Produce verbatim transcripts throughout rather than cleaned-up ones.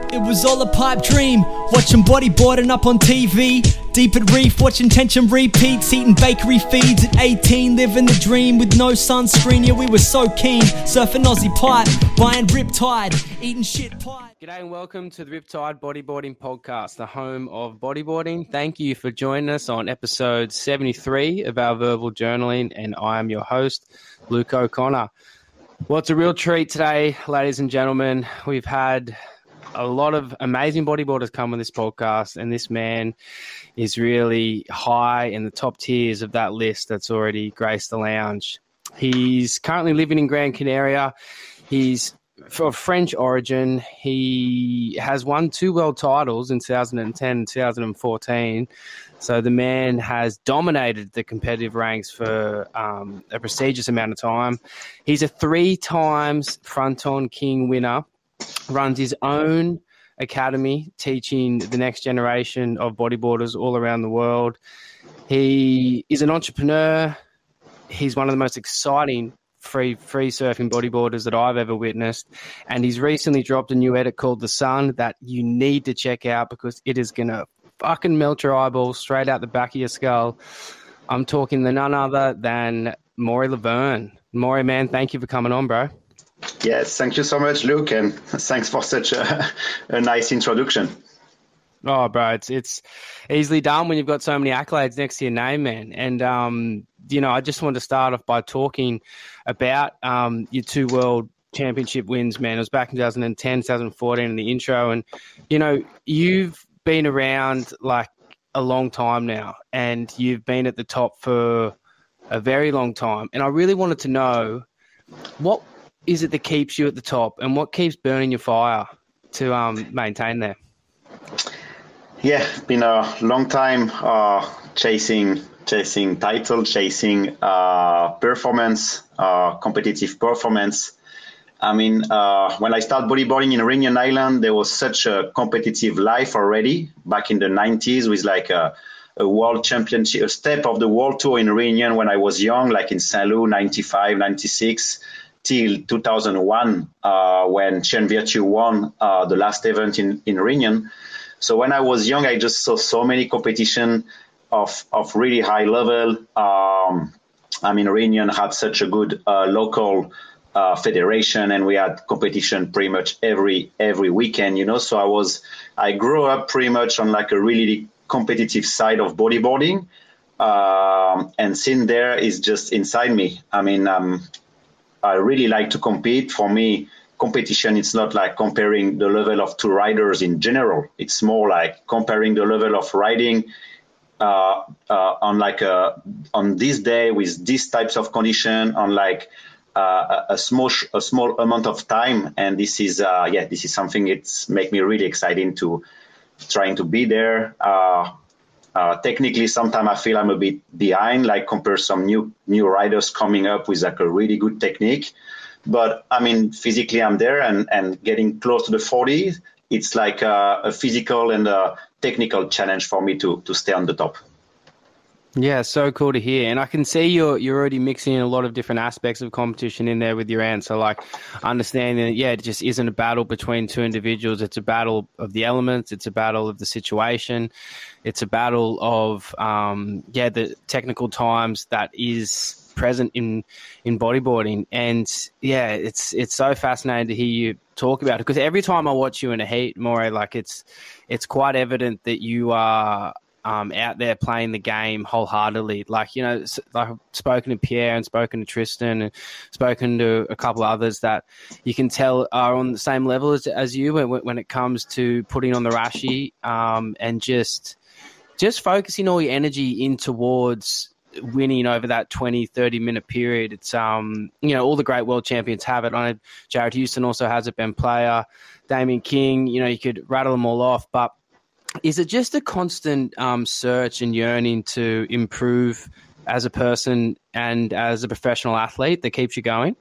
It was all a pipe dream, watching bodyboarding up on T V. Deep at reef, watching tension repeats, eating bakery feeds at eighteen, living the dream with no sunscreen. Yeah, we were so keen, surfing Aussie pipe, buying Riptide, eating shit pie. G'day and welcome to the Riptide Bodyboarding Podcast, the home of bodyboarding. Thank you for joining us on episode seventy-three of our verbal journaling, and I am your host, Luke O'Connor. Well, it's a real treat today, ladies and gentlemen. We've had a lot of amazing bodyboarders come on this podcast, and this man is really high in the top tiers of that list that's already graced the lounge. He's currently living in Gran Canaria. He's of French origin. He has won two world titles in two thousand ten and two thousand fourteen. So the man has dominated the competitive ranks for um, a prestigious amount of time. He's a three times Fronton King winner, runs his own academy teaching the next generation of bodyboarders all around the world. He is an entrepreneur. He's one of the most exciting free free surfing bodyboarders that I've ever witnessed. And he's recently dropped a new edit called The Sun that you need to check out because it is going to fucking melt your eyeballs straight out the back of your skull. I'm talking to none other than Maury Laverne. Maury, man, thank you for coming on, bro. Yes, thank you so much, Luke, and thanks for such a, a nice introduction. Oh, bro, it's it's easily done when you've got so many accolades next to your name, man. And, um, you know, I just wanted to start off by talking about um, your two world championship wins, man. It was back in two thousand ten, two thousand fourteen in the intro. And, you know, you've been around like a long time now, and you've been at the top for a very long time. And I really wanted to know what is it that keeps you at the top and what keeps burning your fire to um, maintain there? Yeah, been a long time uh, chasing chasing title, chasing uh, performance, uh, competitive performance. I mean, uh, when I started bodyboarding in Reunion Island, there was such a competitive life already back in the nineties with like a, a world championship, a step of the world tour in Reunion when I was young, like in Saint Louis, ninety-five, ninety-six, till two thousand one, uh, when Chien Virtue won uh, the last event in, in Reunion. So when I was young, I just saw so many competition of, of really high level. Um, I mean, Reunion had such a good uh, local uh, federation, and we had competition pretty much every every weekend, you know. So I was, I grew up pretty much on like a really competitive side of bodyboarding. Um, and sin there is just inside me. I mean, um, I really like to compete. For me, competition, it's not like comparing the level of two riders in general. It's more like comparing the level of riding uh, uh, on like a, on this day with these types of condition on like uh, a, a small a small amount of time. And this is uh, yeah, this is something it's make me really excited to trying to be there. Uh, Uh, technically, sometimes I feel I'm a bit behind, like compare some new new riders coming up with like a really good technique. But I mean, physically I'm there, and, and getting close to the forties, it's like a, a physical and a technical challenge for me to to stay on the top. Yeah, so cool to hear. And I can see you're you're already mixing in a lot of different aspects of competition in there with your answer, like understanding that, yeah, it just isn't a battle between two individuals. It's a battle of the elements. It's a battle of the situation. It's a battle of, um, yeah, the technical times that is present in, in bodyboarding. And, yeah, it's it's so fascinating to hear you talk about it, because every time I watch you in a heat, Maury, like it's it's quite evident that you are – Um, out there playing the game wholeheartedly. Like, you know, like I've spoken to Pierre and spoken to Tristan and spoken to a couple of others that you can tell are on the same level as, as you when, when it comes to putting on the rashi um, and just just focusing all your energy in towards winning over that twenty, thirty minute period. It's, um, you know, all the great world champions have it. I know Jared Houston also has it, Ben Player, Damien King, you know, you could rattle them all off, but is it just a constant um, search and yearning to improve as a person and as a professional athlete that keeps you going?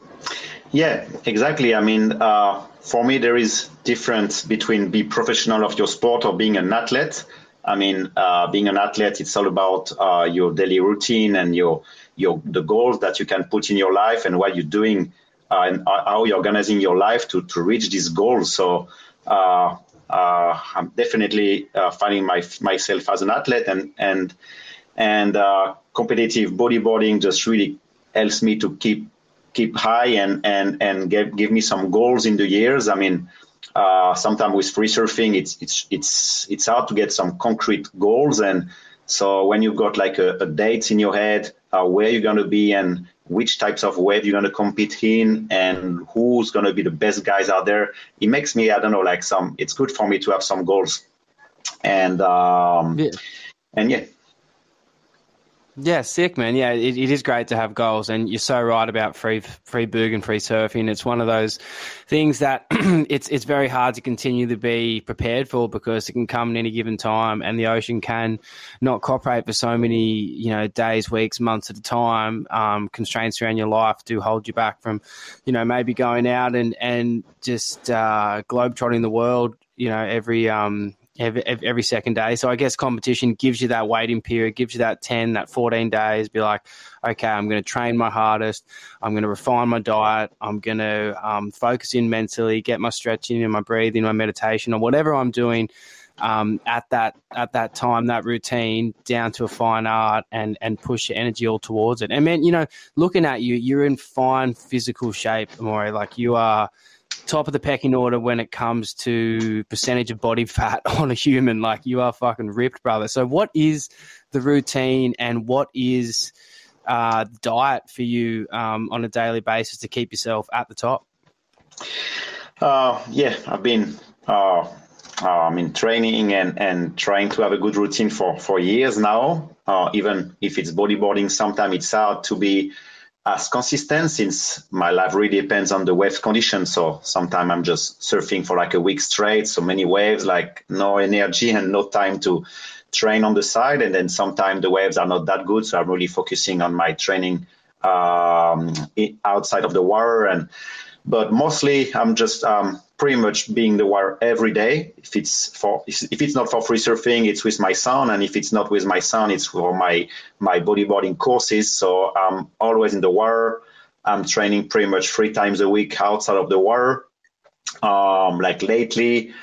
Yeah, exactly. I mean, uh, for me, there is difference between be professional of your sport or being an athlete. I mean, uh, being an athlete, it's all about uh, your daily routine and your your the goals that you can put in your life and what you're doing uh, and how you're organizing your life to to reach these goals. So uh, uh, I'm definitely uh, finding my, myself as an athlete, and and and uh, competitive bodyboarding just really helps me to keep keep high and and and give give me some goals in the years. I mean, uh, sometimes with free surfing, it's it's it's it's hard to get some concrete goals, and so when you've got like a, a date in your head, uh, where you're going to be and which types of wave you're going to compete in and who's going to be the best guys out there, it makes me, I don't know, like some, it's good for me to have some goals. And, um, yeah. and yeah. Yeah, sick, man. Yeah, it, it is great to have goals, and you're so right about free free boog and free surfing. It's one of those things that it's it's very hard to continue to be prepared for, because it can come at any given time, and the ocean can not cooperate for so many, you know, days, weeks, months at a time. Um, constraints around your life do hold you back from, you know, maybe going out and and just uh, globetrotting the world, you know, every um. Every, every second day. So I guess competition gives you that waiting period, gives you that ten, that fourteen days, be like, okay, I'm going to train my hardest. I'm going to refine my diet. I'm going to um, focus in mentally, get my stretching and my breathing, my meditation, or whatever I'm doing um, at that at that time, that routine, down to a fine art, and and push your energy all towards it. And man, you know, looking at you, you're in fine physical shape, Amore. Like, you are top of the pecking order when it comes to percentage of body fat on a human. Like, you are fucking ripped, brother. So what is the routine, and what is uh, diet for you um, on a daily basis to keep yourself at the top? Uh, yeah, I've been uh, uh, I mean, training and, and trying to have a good routine for, for years now. Uh, even if it's bodyboarding, sometimes it's hard to be as consistent, since my life really depends on the wave condition. So sometimes I'm just surfing for like a week straight, so many waves, like no energy and no time to train on the side. And then sometimes the waves are not that good, so I'm really focusing on my training um, outside of the water. And but mostly I'm just um, pretty much being the water every day. If it's for if it's not for free surfing, it's with my son, and if it's not with my son, it's for my my bodyboarding courses. So I'm always in the water. I'm training pretty much three times a week outside of the water. Um, like lately,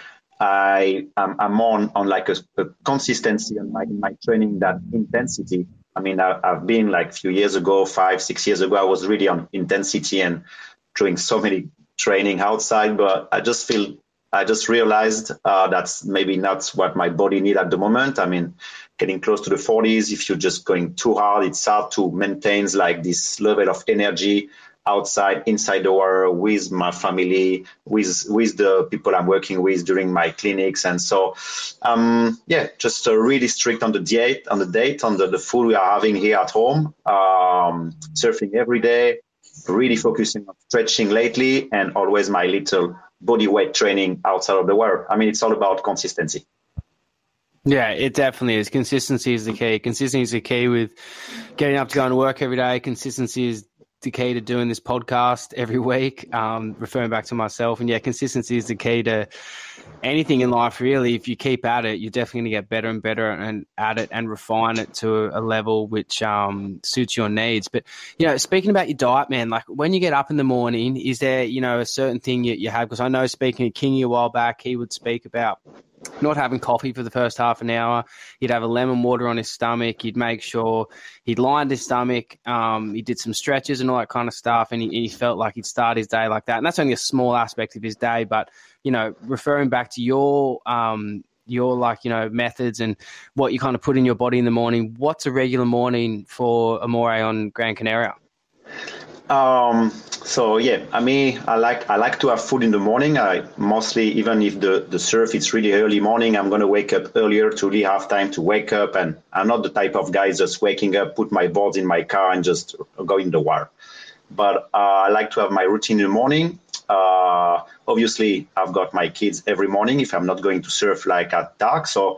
I I'm, I'm on on like a, a consistency on my my training, that intensity. I mean, I, I've been like a few years ago, five six years ago, I was really on intensity and doing so many training outside, but I just feel, I just realized uh, that's maybe not what my body needs at the moment. I mean, getting close to the forties, if you're just going too hard, it's hard to maintain like this level of energy outside, inside the water, with my family, with with the people I'm working with during my clinics. And so, um, yeah, just uh, really strict on the diet, on the date, on the, the food we are having here at home, um, surfing every day, really focusing on stretching lately, and always my little body weight training outside of the water. I mean, it's all about consistency. Yeah, it definitely is. Consistency is the key. Consistency is the key with getting up to go and work every day. Consistency is the key to doing this podcast every week, um, referring back to myself. And yeah, consistency is the key to anything in life, really. If you keep at it, you're definitely going to get better and better and at it and refine it to a level which um, suits your needs. But, you know, speaking about your diet, man, like when you get up in the morning, is there, you know, a certain thing you, you have? Because I know, speaking to Kingy a while back, he would speak about not having coffee for the first half an hour. He'd have a lemon water on his stomach. He'd make sure he'd lined his stomach. Um, he did some stretches and all that kind of stuff. And he, he felt like he'd start his day like that. And that's only a small aspect of his day. But, you know, referring back to your, um, your like, you know, methods and what you kind of put in your body in the morning, what's a regular morning for Amore on Gran Canaria? Um, so yeah, I mean, I like, I like to have food in the morning. I mostly, even if the, the surf, it's really early morning, I'm going to wake up earlier to really have time to wake up. And I'm not the type of guy just waking up, put my boards in my car and just go in the water. But uh, I like to have my routine in the morning. Uh, obviously I've got my kids every morning if I'm not going to surf like at dark. So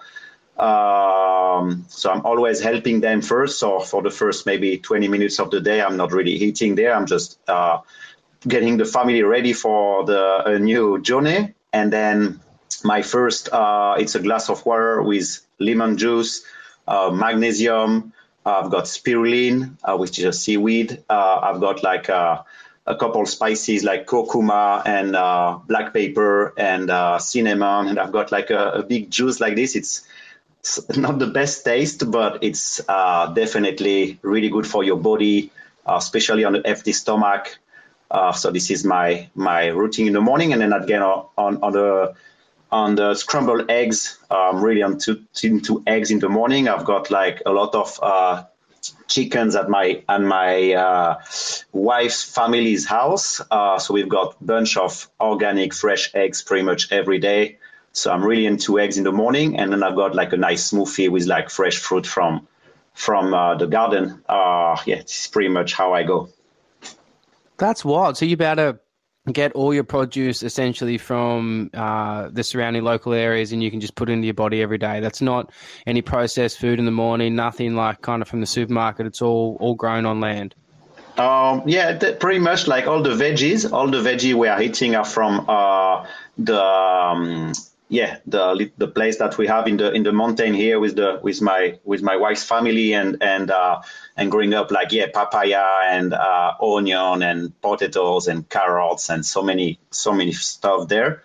Um, so I'm always helping them first. So for the first maybe twenty minutes of the day, I'm not really eating there. I'm just uh, getting the family ready for the a new journey. And then my first, uh, it's a glass of water with lemon juice, uh, magnesium. I've got spirulina, uh, which is a seaweed. Uh, I've got like a, a couple spices like curcuma and uh, black pepper and uh, cinnamon, and I've got like a, a big juice like this. It's, it's not the best taste, but it's uh, definitely really good for your body, uh, especially on the empty stomach. Uh, so this is my my routine in the morning, and then again on on, on the on the scrambled eggs. I'm um, really into, into eggs in the morning. I've got like a lot of uh, chickens at my at my uh, wife's family's house. Uh, so we've got a bunch of organic, fresh eggs pretty much every day. So I'm really into eggs in the morning, and then I've got like a nice smoothie with like fresh fruit from from uh, the garden. Uh, yeah, it's pretty much how I go. That's wild. So you better get all your produce essentially from uh, the surrounding local areas, and you can just put it into your body every day. That's not any processed food in the morning, nothing like kind of from the supermarket. It's all all grown on land. Um, yeah, th- pretty much like all the veggies. All the veggies we are eating are from uh, the um, yeah the the place that we have in the in the mountain here with the with my with my wife's family and and uh, and growing up, like yeah papaya and uh, onion and potatoes and carrots and so many so many stuff there.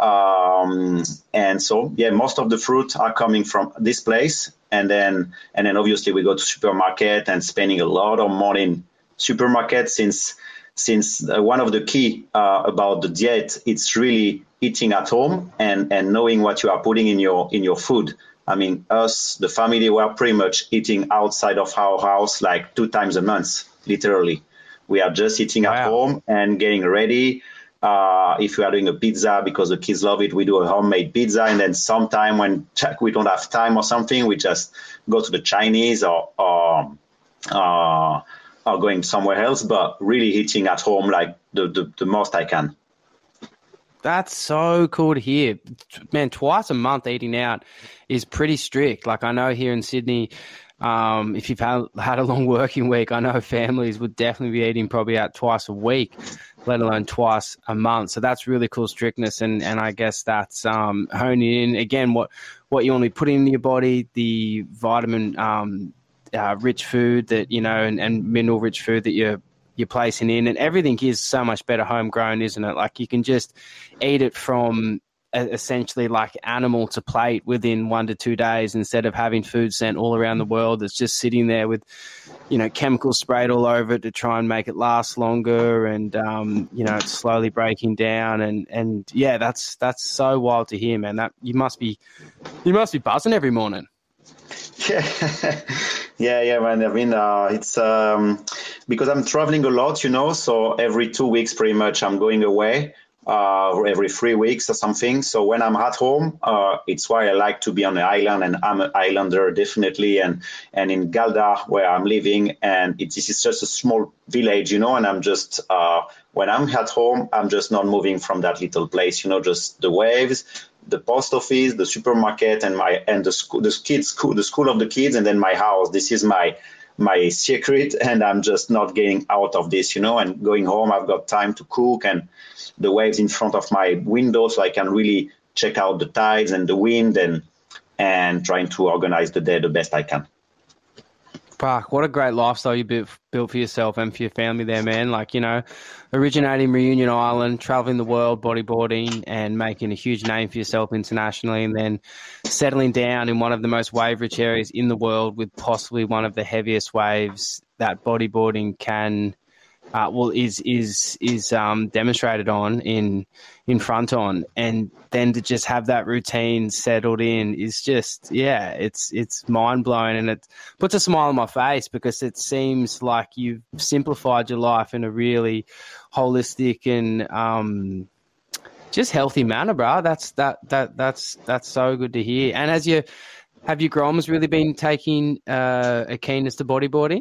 Um, and so yeah, most of the fruit are coming from this place, and then and then obviously we go to supermarket and spending a lot of money in supermarket, since since uh, one of the key uh, about the diet, it's really eating at home and and knowing what you are putting in your in your food. I mean, us, the family, we are pretty much eating outside of our house like two times a month, literally. We are just eating wow. at home and getting ready. Uh, if we are doing a pizza, because the kids love it, we do a homemade pizza. And then sometime when we don't have time or something, we just go to the Chinese or, or uh, or going somewhere else, but really eating at home like the, the, the most I can. That's so cool to hear. Man, twice a month eating out is pretty strict. Like I know here in Sydney, um, if you've had, had a long working week, I know families would definitely be eating probably out twice a week, let alone twice a month. So that's really cool strictness. And, and I guess that's um, honing in, again, what, what you want to be putting into your body, the vitamin um, uh, rich food that, you know, and, and mineral rich food that you're you're placing in, and everything is so much better homegrown, isn't it? Like you can just eat it from essentially like animal to plate within one to two days instead of having food sent all around the world that's just sitting there with, you know, chemicals sprayed all over it to try and make it last longer, and um, you know, it's slowly breaking down, and and yeah, that's that's so wild to hear, man. That you must be you must be buzzing every morning. Yeah, yeah, yeah, man. I mean, uh, it's um, because I'm traveling a lot, you know. So every two weeks, pretty much, I'm going away. Uh, or every three weeks or something. So when I'm at home, uh, it's why I like to be on the island, and I'm an islander definitely. And and in Galda, where I'm living, and it, this is just a small village, you know. And I'm just uh, when I'm at home, I'm just not moving from that little place, you know. Just the waves, the post office, the supermarket, and my and the school, the kids school, the school of the kids, and then my house. This is my my secret, and I'm just not getting out of this, you know. And going home, I've got time to cook, and the waves in front of my window, so I can really check out the tides and the wind, and and trying to organize the day the best I can. Fuck, what a great lifestyle you built, built for yourself and for your family there, man. Like, you know, originating Reunion Island, traveling the world, bodyboarding, and making a huge name for yourself internationally, and then settling down in one of the most wave-rich areas in the world with possibly one of the heaviest waves that bodyboarding can Uh, well, is is is um, demonstrated on in in front on, and then to just have that routine settled in is just yeah, it's it's mind blowing, and it puts a smile on my face because it seems like you've simplified your life in a really holistic and um, just healthy manner, bro. That's that that that's that's so good to hear. And as you have your Groms really been taking uh, a keenness to bodyboarding?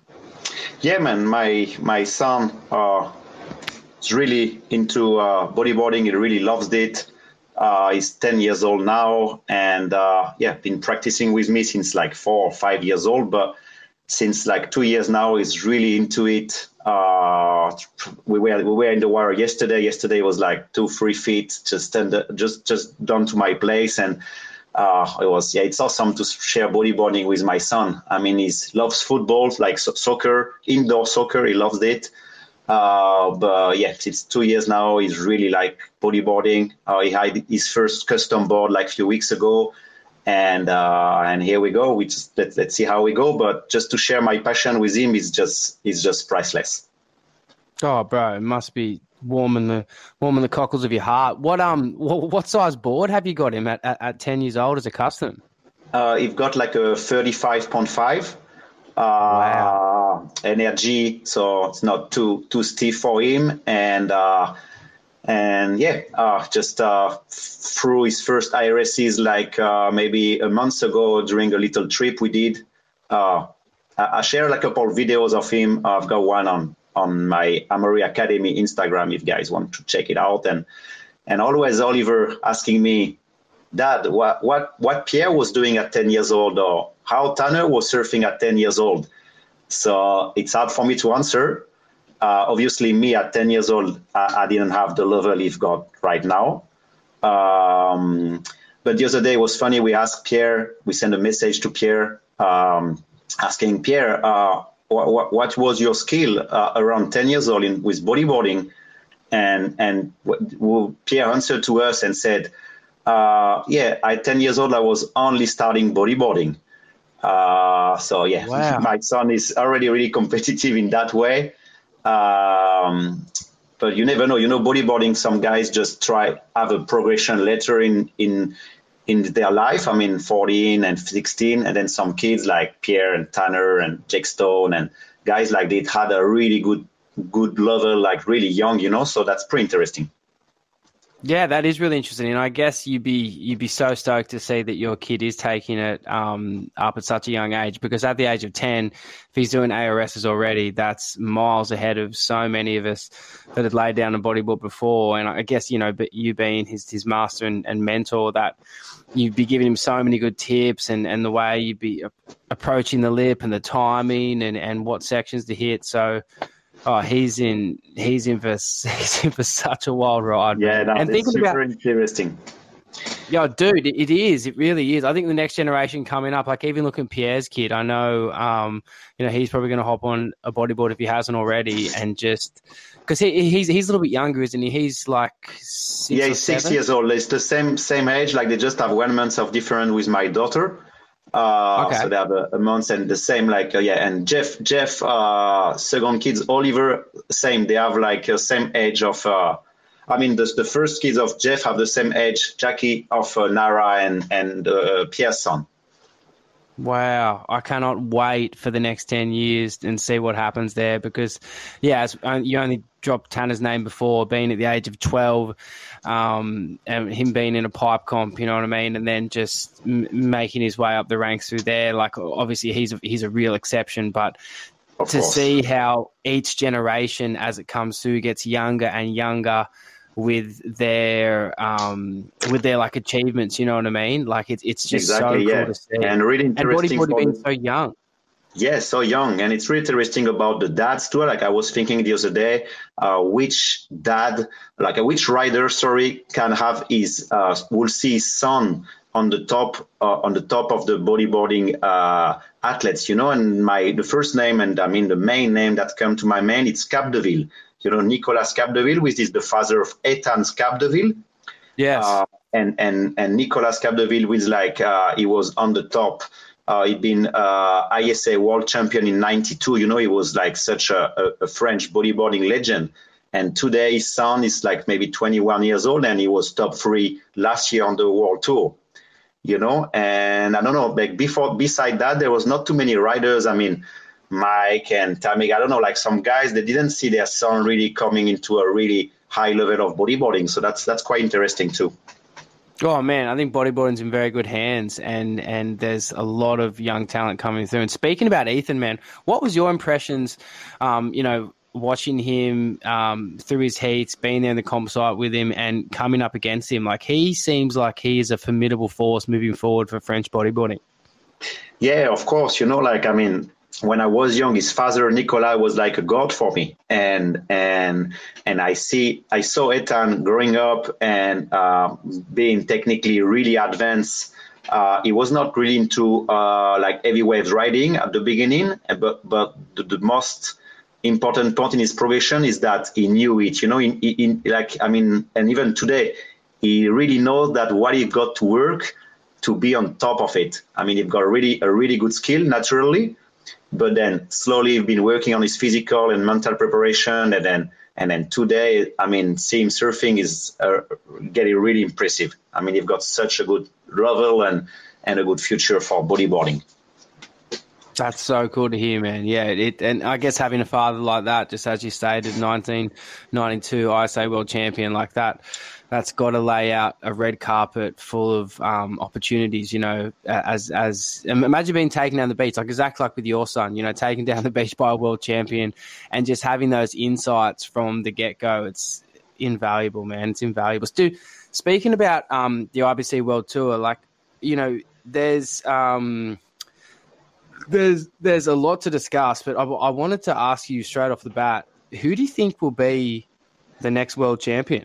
Yeah, man, my my son uh, is really into uh, bodyboarding. He really loves it. Uh, he's ten years old now, and uh, yeah, been practicing with me since like four or five years old. But since like two years now, he's really into it. Uh, we were we were in the water yesterday. Yesterday was like two, three feet, just stand, just just down to my place, and. Uh, it was, yeah, it's awesome to share bodyboarding with my son. I mean, he loves football, like so- soccer, indoor soccer. He loves it. Uh, but yeah, it's two years now. He's really like bodyboarding. Uh, he had his first custom board like a few weeks ago. And uh, and here we go. We just let, let's see how we go. But just to share my passion with him is just is just priceless. Oh, bro, it must be warming the warming the cockles of your heart. What um what, what size board have you got him at, at, at ten years old as a custom? Uh, he's got like a thirty-five point five uh, wow. energy, so it's not too too stiff for him. And uh, and yeah, uh, just uh, through his first I R Ss like uh, maybe a month ago during a little trip we did. Uh, I, I shared like a couple of videos of him. I've got one on. on my Amory Academy Instagram if guys want to check it out. And and always Oliver asking me, Dad, what what what Pierre was doing at ten years old, or how Tanner was surfing at ten years old. So it's hard for me to answer. Uh, obviously, me at ten years old, I, I didn't have the level he's got right now. Um, but the other day was funny. We asked Pierre, we sent a message to Pierre um, asking Pierre, uh, What, what was your skill uh, around ten years old in, with bodyboarding? And and w- Pierre answered to us and said, uh, yeah, at ten years old, I was only starting bodyboarding. Uh, so, yeah, wow. My son is already really competitive in that way. Um, but you never know. You know, bodyboarding, some guys just try have a progression later in in in their life. I mean, fourteen and sixteen, and then some kids like Pierre and Tanner and Jake Stone and guys like that had a really good, good level, like really young, you know, so that's pretty interesting. Yeah, that is really interesting. And I guess you'd be, you'd be so stoked to see that your kid is taking it um, up at such a young age, because at the age of ten, if he's doing A R Ss already, that's miles ahead of so many of us that had laid down a bodyboard before. And I guess, you know, but you being his, his master and, and mentor, that you'd be giving him so many good tips, and, and the way you'd be approaching the lip and the timing and, and what sections to hit. So, oh, he's in he's in for he's in for such a wild ride. Yeah, that's and thinking super about, interesting. Yeah, dude, it, it is. It really is. I think the next generation coming up, like even looking at Pierre's kid, I know, um, you know, he's probably going to hop on a bodyboard if he hasn't already, and just because he, he's he's a little bit younger, isn't he? He's like six yeah, or he's seven? six years old. It's the same same age. Like they just have one month of difference with my daughter. Uh, okay. So they have a, a month and the same, like, uh, yeah. And Jeff, Jeff, uh, second kids, Oliver, same. They have like a same age of, uh, I mean, the, the first kids of Jeff have the same age, Jackie, of uh, Nara and, and uh, Pierre's son. Wow. I cannot wait for the next ten years and see what happens there, because, yeah, as, uh, you only dropped Tanner's name before, being at the age of twelve, um, and him being in a pipe comp, you know what I mean, and then just m- making his way up the ranks through there. Like, obviously, he's a, he's a real exception, but Of to course. see how each generation, as it comes through, gets younger and younger with their um with their like achievements, you know what I mean? Like it's it's just Exactly, so yeah. cool to see. And really interesting. And bodyboarding for being the- so young. Yeah, so young. And it's really interesting about the dads too. Like I was thinking the other day, uh, which dad, like uh, which rider, sorry, can have his, uh, will see his son on the top, uh, on the top of the bodyboarding uh, athletes, you know, and my, the first name, and I mean the main name that come to my mind, it's Capdeville. You know, Nicolas Capdeville, which is the father of Ethan Capdeville. Yes. Uh, and, and, and Nicolas Capdeville was like, uh, he was on the top. Uh, he'd been uh, I S A world champion in ninety-two. You know, he was like such a, a, a French bodyboarding legend. And today his son is like maybe twenty-one years old, and he was top three last year on the world tour. You know, and I don't know, like before, beside that, there was not too many riders. I mean, Mike and Tamik, I don't know, like some guys, they didn't see their son really coming into a really high level of bodyboarding. So that's that's quite interesting too. Oh, man, I think bodyboarding's in very good hands, and, and there's a lot of young talent coming through. And speaking about Ethan, man, what was your impressions, um, you know, watching him um, through his heats, being there in the comp site with him and coming up against him? Like, he seems like he is a formidable force moving forward for French bodyboarding. Yeah, of course. You know, like, I mean, when I was young, his father, Nicolas, was like a god for me. And and and I see, I saw Ethan growing up and uh, being technically really advanced. Uh, he was not really into uh, like heavy waves riding at the beginning, but but the, the most important point in his progression is that he knew it. You know, in, in like I mean, and even today, he really knows that what he got to work to be on top of it. I mean, he got really a really good skill naturally, but then slowly he's been working on his physical and mental preparation, and then and then today, I mean, seeing surfing is uh, getting really impressive. I mean, you've got such a good level and and a good future for bodyboarding. That's so cool to hear, man. Yeah, it, and I guess having a father like that, just as you stated, nineteen ninety-two I S A world champion like that, that's got to lay out a red carpet full of um, opportunities, you know, as, as imagine being taken down the beach, like exactly like with your son, you know, taken down the beach by a world champion and just having those insights from the get-go. It's invaluable, man. It's invaluable. Stu, speaking about um, the I B C World Tour, like, you know, there's... Um, There's there's a lot to discuss, but I, I wanted to ask you straight off the bat, who do you think will be the next world champion?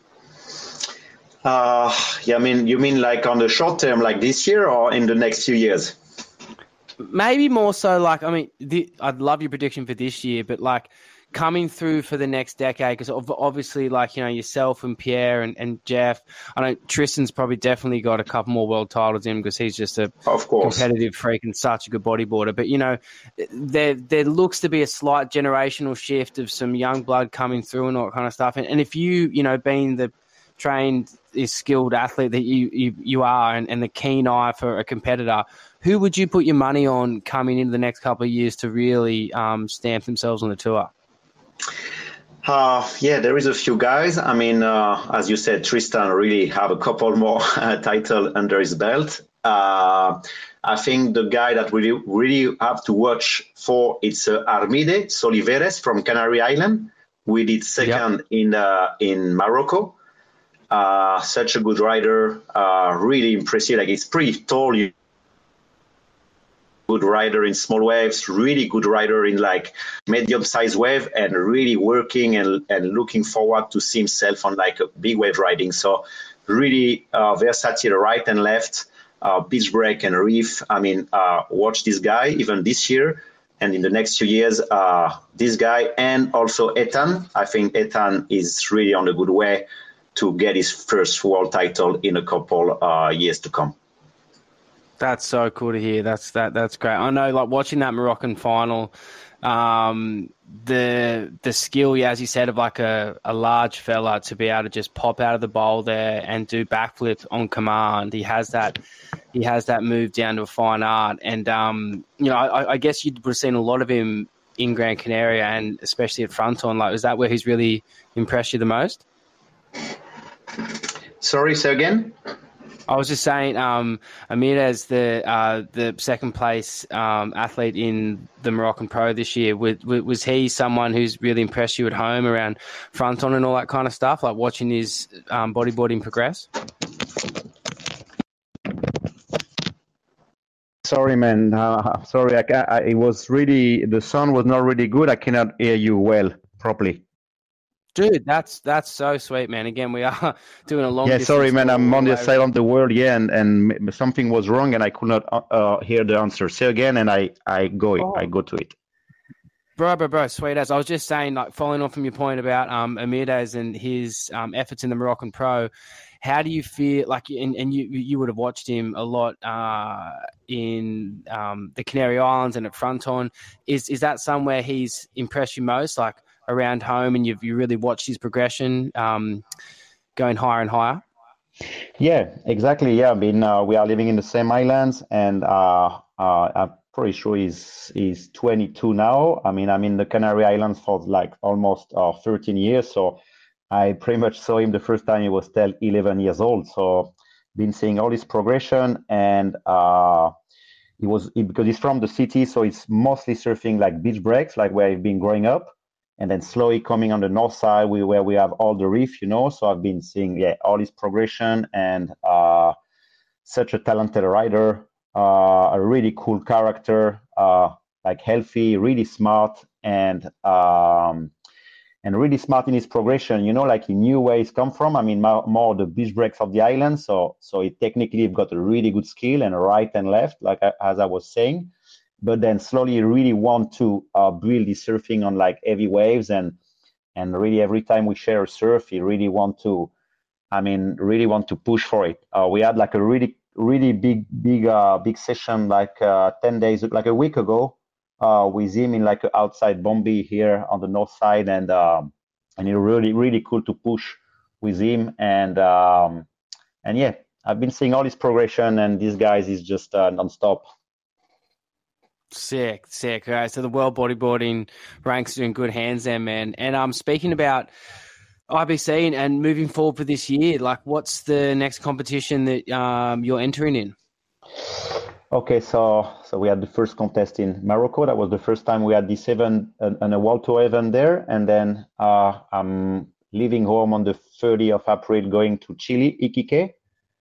Uh, yeah, I mean, you mean like on the short term, like this year, or in the next few years? Maybe more so like, I mean, the, I'd love your prediction for this year, but like coming through for the next decade, because obviously like, you know, yourself and Pierre and, and Jeff, I know Tristan's probably definitely got a couple more world titles in because he's just a of course. competitive freak and such a good bodyboarder. But, you know, there there looks to be a slight generational shift of some young blood coming through and all that kind of stuff. And, and if you, you know, being the trained, skilled athlete that you, you, you are and, and the keen eye for a competitor, who would you put your money on coming into the next couple of years to really um, stamp themselves on the tour? Uh, yeah, there is a few guys. I mean, uh, as you said, Tristan really have a couple more uh, titles under his belt. Uh, I think the guy that we really, really have to watch for it's uh, Armide Soliveres from Canary Island. We did second yep. in uh, in Morocco. Uh, such a good rider, uh, really impressive. Like it's pretty tall. You good rider in small waves, really good rider in like medium-sized wave, and really working and, and looking forward to see himself on like a big wave riding. So really uh, versatile right and left, uh, beach break and reef. I mean, uh, watch this guy even this year and in the next few years, uh, this guy and also Ethan. I think Ethan is really on a good way to get his first world title in a couple uh, years to come. That's so cool to hear. That's that. That's great. I know, like watching that Moroccan final, um, the the skill, yeah, as you said, of like a, a large fella to be able to just pop out of the bowl there and do backflip on command. He has that. He has that move down to a fine art, and um, you know, I, I guess you would have seen a lot of him in Gran Canaria and especially at Fronton. Like, is that where he's really impressed you the most? Sorry, say again. I was just saying, um, Amir as the uh, the second place um, athlete in the Moroccan Pro this year, was, was he someone who's really impressed you at home around Fronton and all that kind of stuff, like watching his um, bodyboarding progress? Sorry, man. Uh, sorry, I, I, it was really, the sound was not really good. I cannot hear you well, properly. Dude, that's that's so sweet, man. Again, we are doing a long. Yeah, sorry, man. I'm on the side of the world, yeah, and, and something was wrong, and I could not uh, hear the answer. Say again, and I I go oh. I go to it. Bro, bro, bro, sweet as. I was just saying, like, following on from your point about um Amides and his um efforts in the Moroccan Pro. How do you feel like, and, and you you would have watched him a lot uh, in um, the Canary Islands and at Fronton. Is is that somewhere he's impressed you most, like around home, and you've you really watched his progression um, going higher and higher? Yeah, exactly. Yeah, I mean, uh, we are living in the same islands, and uh, uh, I'm pretty sure he's he's twenty-two now. I mean, I'm in the Canary Islands for like almost uh, thirteen years, so I pretty much saw him the first time he was still eleven years old. So been seeing all his progression, and uh, he was he, because he's from the city, so it's mostly surfing like beach breaks, like where he's been growing up, and then slowly coming on the north side, we, where we have all the reef, you know. So I've been seeing yeah all his progression, and uh, such a talented rider, uh, a really cool character, uh, like healthy, really smart, and um, and really smart in his progression, you know, like he knew where he's come from. I mean, more, more the beach breaks of the island. So so he technically got a really good skill and right and left, like I, as I was saying. but then slowly really want to uh, build his surfing on like heavy waves, and and really every time we share a surf, he really want to, I mean, really want to push for it. Uh, we had like a really really big big uh, big session like uh, ten days, like a week ago, uh, with him in like outside Bombay here on the north side, and um, and it really really cool to push with him, and um, and yeah, I've been seeing all his progression, and these guys is just uh, nonstop. Sick, sick. All right, so the world bodyboarding ranks are in good hands there, man. And I'm um, speaking about I B C and, and moving forward for this year. Like, what's the next competition that um, you're entering in? Okay, so so we had the first contest in Morocco. That was the first time we had this event, and a World Tour event there. And then uh, I'm leaving home on the thirtieth of April, going to Chile, Iquique.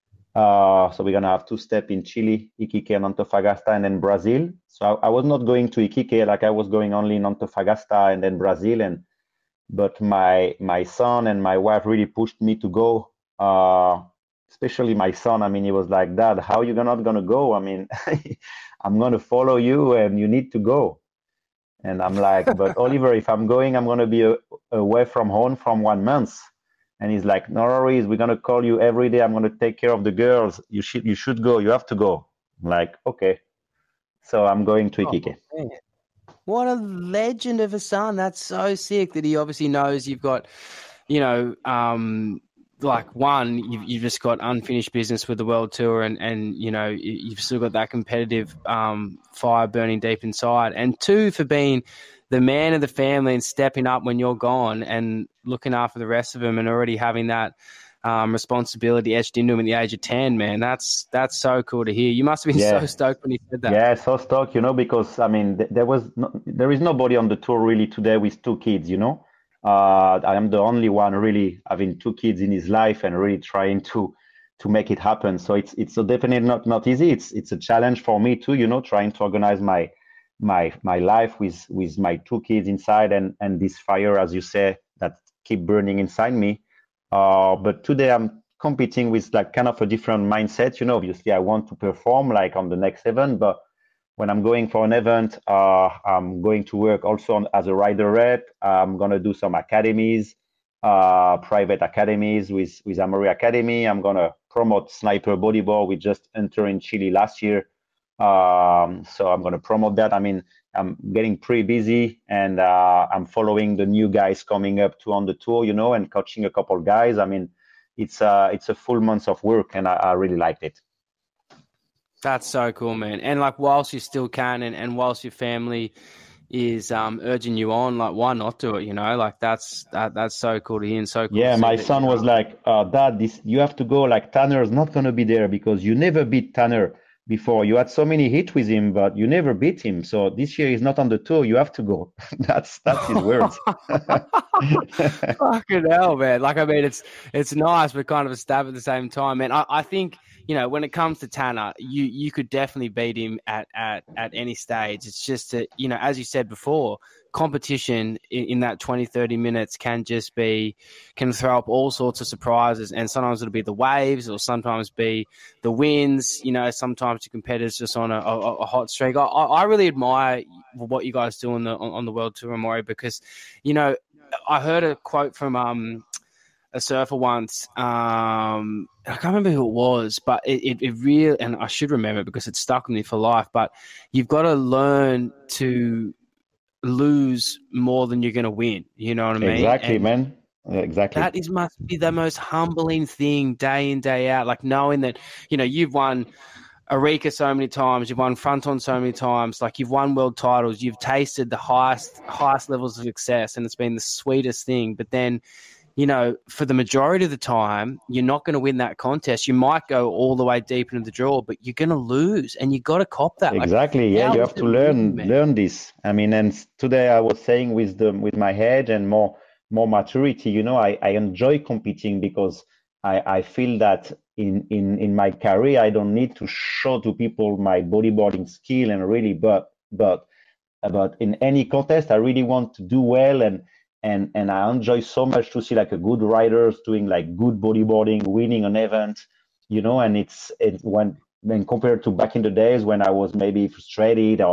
Uh, so we're gonna have two steps in Chile, Iquique and Antofagasta, and then Brazil. So I, I was not going to Iquique, like I was going only in Antofagasta and then Brazil. And but my my son and my wife really pushed me to go. Uh, especially my son. I mean, he was like, "Dad, how you not gonna go? I mean, I'm gonna follow you, and you need to go." And I'm like, "But Oliver, if I'm going, I'm gonna be a, away from home from one month." And he's like, "No worries, we're gonna call you every day. I'm gonna take care of the girls. You should you should go. You have to go." I'm like, okay. So I'm going to Iquique. Oh, what a legend of a son. That's so sick that he obviously knows you've got, you know, um, like one, you've, you've just got unfinished business with the World Tour, and, and you know, you've still got that competitive um, fire burning deep inside. And two, for being the man of the family and stepping up when you're gone and looking after the rest of them, and already having that um, responsibility etched into him at the age of ten, man. That's that's so cool to hear. You must have been yeah. so stoked when he said that. Yeah, so stoked, you know, because I mean, th- there was no, there is nobody on the tour really today with two kids, you know. Uh, I am the only one really having two kids in his life and really trying to to make it happen. So it's it's so definitely not not easy. It's it's a challenge for me too, you know, trying to organize my my my life with with my two kids inside, and and this fire, as you say, that keep burning inside me. Uh, but today I'm competing with like kind of a different mindset. You know, obviously I want to perform like on the next event, but when I'm going for an event, uh, I'm going to work also on, as a rider rep. I'm going to do some academies, uh, private academies with, with Amory Academy. I'm going to promote Sniper Bodyboard. We just entered in Chile last year. Um, so I'm going to promote that. I mean, I'm getting pretty busy, and uh, I'm following the new guys coming up to on the tour, you know, and coaching a couple guys. I mean, it's, uh, it's a full month of work, and I, I really liked it. That's so cool, man. And like, whilst you still can, and, and whilst your family is um, urging you on, like, why not do it? You know, like that's that, that's so cool to hear, and so cool. Yeah, my that, son you know, was like, uh, "Dad, this you have to go. Like Tanner's not gonna be there because you never beat Tanner before. You had so many hits with him, but you never beat him. So this year he's not on the tour. You have to go." that's that's his words. Fucking hell, man. Like, I mean, it's it's nice, but kind of a stab at the same time, man. I, I think, you know, when it comes to Tanner, you you could definitely beat him at, at, at any stage. It's just that, you know, as you said before, competition in, in that twenty, thirty minutes can just be, can throw up all sorts of surprises. And sometimes it'll be the waves, or sometimes be the winds. You know, sometimes the competitors just on a, a, a hot streak. I, I really admire what you guys do on the, on the World Tour, Amory, because, you know, I heard a quote from um, a surfer once. Um, I can't remember who it was, but it, it, it really, and I should remember because it stuck with me for life, but you've got to learn to lose more than you're going to win. You know what I mean? Exactly, and man. Yeah, exactly. That is must be the most humbling thing day in, day out. Like, knowing that, you know, you've won Arica so many times, you've won Fronton so many times, like you've won world titles, you've tasted the highest highest levels of success, and it's been the sweetest thing. But then, you know, for the majority of the time, you're not going to win that contest. You might go all the way deep into the draw, but you're going to lose, and you got to cop that. Exactly. Like, yeah, you have to learn win, learn this. I mean, and today I was saying with the with my head and more more maturity, you know, I, I enjoy competing because I, I feel that in, in, in my career, I don't need to show to people my bodyboarding skill and really, but but but in any contest, I really want to do well, and and and I enjoy so much to see like a good riders doing like good bodyboarding, winning an event, you know. And it's it when when compared to back in the days when I was maybe frustrated or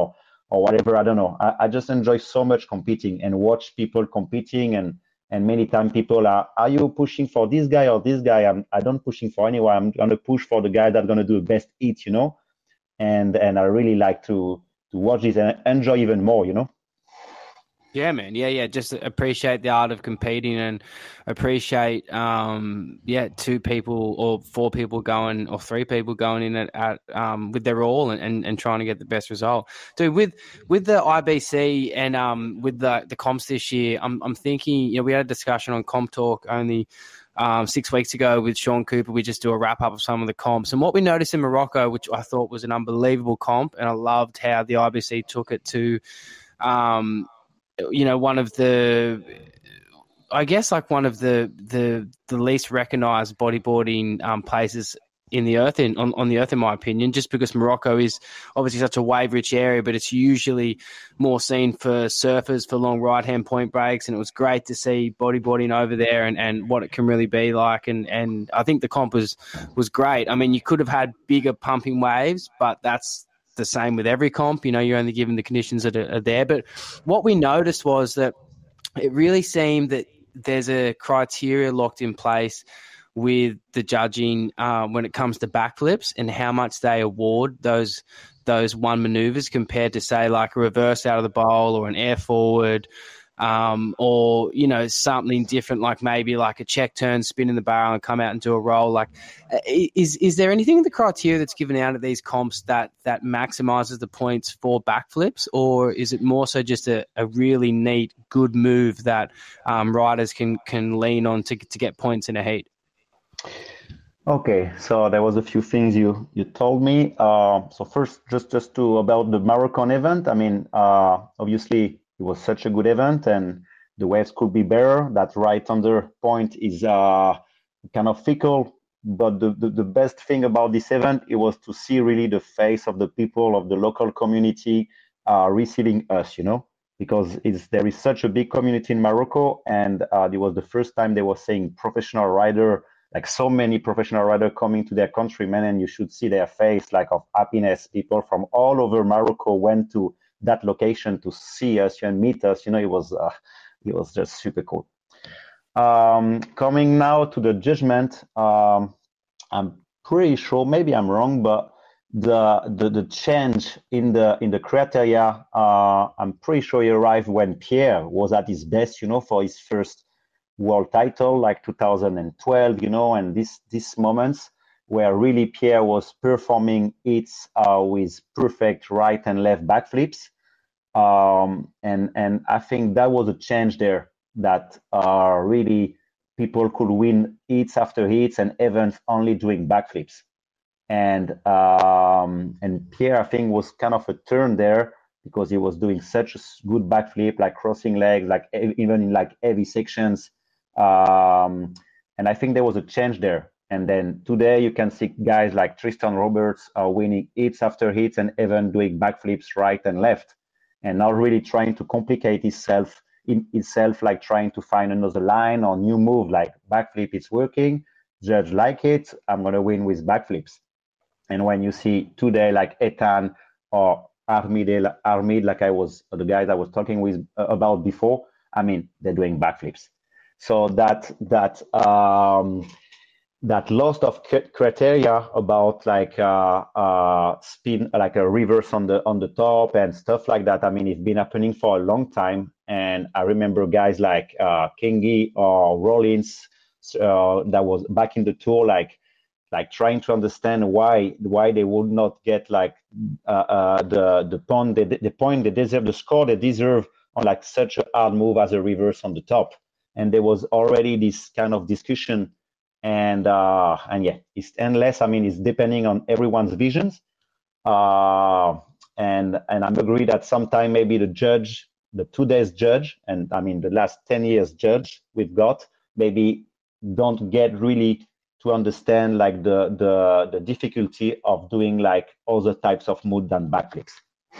or whatever. I don't know. I, I just enjoy so much competing and watch people competing. And, and many times people are, are you pushing for this guy or this guy? I'm, I don't pushing for anyone. I'm going to push for the guy that's going to do the best heat, you know? And, and I really like to, to watch this and enjoy even more, you know? Yeah, man. Yeah, yeah. Just appreciate the art of competing and appreciate, um, yeah, two people or four people going or three people going in at, at um, with their all and, and, and trying to get the best result. Dude, with with the I B C and um, with the the comps this year, I'm I'm thinking, you know, we had a discussion on Comp Talk only um, six weeks ago with Sean Cooper. We just do a wrap up of some of the comps and what we noticed in Morocco, which I thought was an unbelievable comp, and I loved how the I B C took it to. Um, you know, one of the, I guess like one of the the, the least recognized bodyboarding um, places in the earth, in on, on the earth, in my opinion, just because Morocco is obviously such a wave-rich area, but it's usually more seen for surfers for long right-hand point breaks, and it was great to see bodyboarding over there and, and what it can really be like, and, and I think the comp was, was great. I mean, you could have had bigger pumping waves, but that's the same with every comp. You know, you're only given the conditions that are, are there. But what we noticed was that it really seemed that there's a criteria locked in place with the judging um, when it comes to backflips and how much they award those those one maneuvers compared to, say, like a reverse out of the bowl or an air forward, um, or, you know, something different, like maybe like a check turn, spin in the barrel and come out and do a roll. Like, is is there anything in the criteria that's given out at these comps that that maximizes the points for backflips, or is it more so just a, a really neat, good move that um, riders can can lean on to to get points in a heat? Okay, so there was a few things you you told me. Uh, so first, just just to about the Moroccan event. I mean, uh, obviously it was such a good event, and the waves could be better. That right under point is uh, kind of fickle. But the, the, the best thing about this event, it was to see really the face of the people of the local community uh, receiving us, you know, because it's, there is such a big community in Morocco, and uh, it was the first time they were saying professional rider, like so many professional riders coming to their countrymen, and you should see their face like of happiness. People from all over Morocco went to that location to see us and meet us. You know, it was uh, it was just super cool. Um, coming now to the judgment, um, I'm pretty sure, maybe I'm wrong, but the the, the change in the in the criteria, uh, I'm pretty sure he arrived when Pierre was at his best, you know, for his first world title, like two thousand twelve, you know, and this these moments where really Pierre was performing it uh, with perfect right and left backflips. Um, and, and I think that was a change there, that uh, really people could win heats after heats and events only doing backflips. And um, and Pierre, I think, was kind of a turn there because he was doing such a good backflip, like crossing legs, like even in like heavy sections. Um, and I think there was a change there. And then today you can see guys like Tristan Roberts are winning hits after hits and even doing backflips right and left, and not really trying to complicate himself in itself, like trying to find another line or new move, like backflip, it's working, judge like it, I'm going to win with backflips. And when you see today like Ethan or Armid, Armid, like I was, the guys I was talking with uh, about before, I mean, they're doing backflips. So that, that, um, that loss of criteria about like uh, uh, spin, like a reverse on the on the top and stuff like that. I mean, it's been happening for a long time, and I remember guys like uh, Kingi or Rollins uh, that was back in the tour, like like trying to understand why why they would not get like uh, uh, the the point the, the point they deserve, the score they deserve on like such a hard move as a reverse on the top. And there was already this kind of discussion. And uh, and yeah, it's endless. I mean, it's depending on everyone's visions. Uh, and and I agree that sometime maybe the judge, the two days judge, and I mean the last ten years judge we've got, maybe don't get really to understand like the the the difficulty of doing like other types of move than backflips.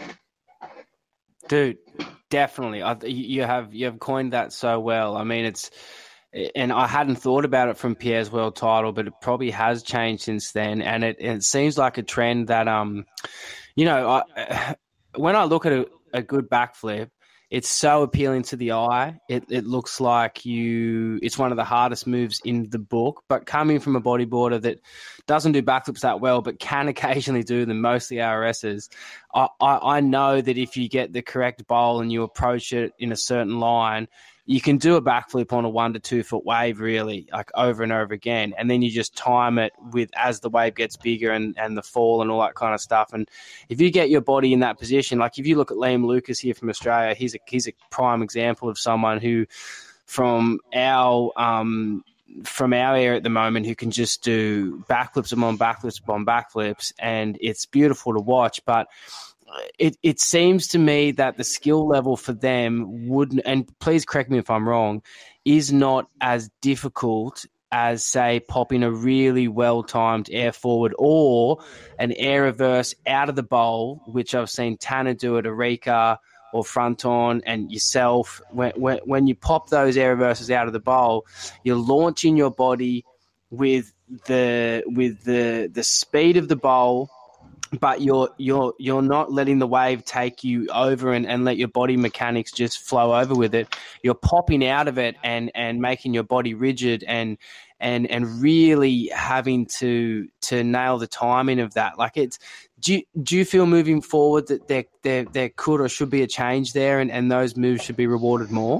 Dude, definitely. I, you have you have coined that so well. I mean, it's. And I hadn't thought about it from Pierre's world title, but it probably has changed since then. And it, it seems like a trend that, um, you know, I, when I look at it, a good backflip, it's so appealing to the eye. It it looks like you. It's one of the hardest moves in the book. But coming from a bodyboarder that doesn't do backflips that well, but can occasionally do them, mostly R S S, I, I, I know that if you get the correct bowl and you approach it in a certain line, you can do a backflip on a one to two foot wave, really, like over and over again. And then you just time it with as the wave gets bigger and, and the fall and all that kind of stuff. And if you get your body in that position, like if you look at Liam Lucas here from Australia, he's a, he's a prime example of someone who from our, um, from our area at the moment, who can just do backflips upon backflips upon backflips. And it's beautiful to watch, but It it seems to me that the skill level for them wouldn't, and please correct me if I'm wrong, is not as difficult as, say, popping a really well-timed air forward or an air reverse out of the bowl, which I've seen Tanner do at Eureka or front on, and yourself. When, when, when you pop those air reverses out of the bowl, you're launching your body with the with the the speed of the bowl, but you're you're you're not letting the wave take you over and, and let your body mechanics just flow over with it. You're popping out of it and, and making your body rigid and and and really having to to nail the timing of that. Like it's do you, do you feel moving forward that there there there could or should be a change there and, and those moves should be rewarded more?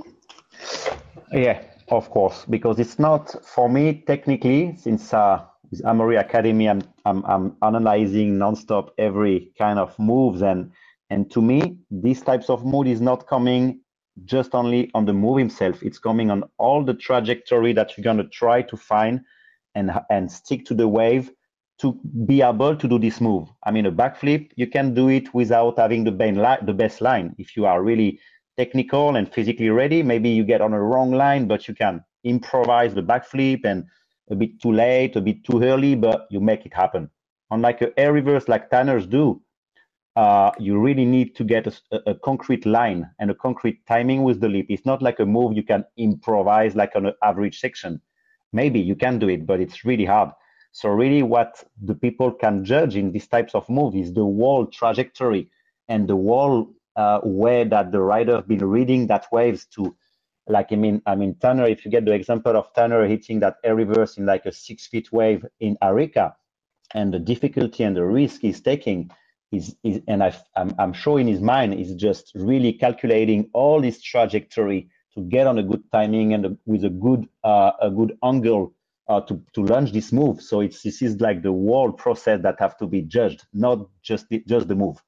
Yeah, of course, because it's not for me technically since uh with Amory Academy, I'm, I'm I'm analyzing nonstop every kind of moves, and and to me, these types of move is not coming just only on the move himself. It's coming on all the trajectory that you're gonna try to find and and stick to the wave to be able to do this move. I mean, a backflip, you can do it without having the the best line. If you are really technical and physically ready, maybe you get on a wrong line, but you can improvise the backflip and a bit too late, a bit too early, but you make it happen. Unlike an air reverse like Tanners do, uh, you really need to get a, a concrete line and a concrete timing with the lip. It's not like a move you can improvise like on an average section. Maybe you can do it, but it's really hard. So really what the people can judge in these types of moves is the whole trajectory and the whole uh, way that the rider been reading that waves to. Like, I mean, I mean, Tanner, if you get the example of Tanner hitting that air reverse in like a six feet wave in Arica, and the difficulty and the risk he's taking is, is and I, I'm, I'm sure in his mind is just really calculating all this trajectory to get on a good timing and a, with a good, uh, a good angle uh, to, to launch this move. So it's, this is like the whole process that have to be judged, not just the, just the move.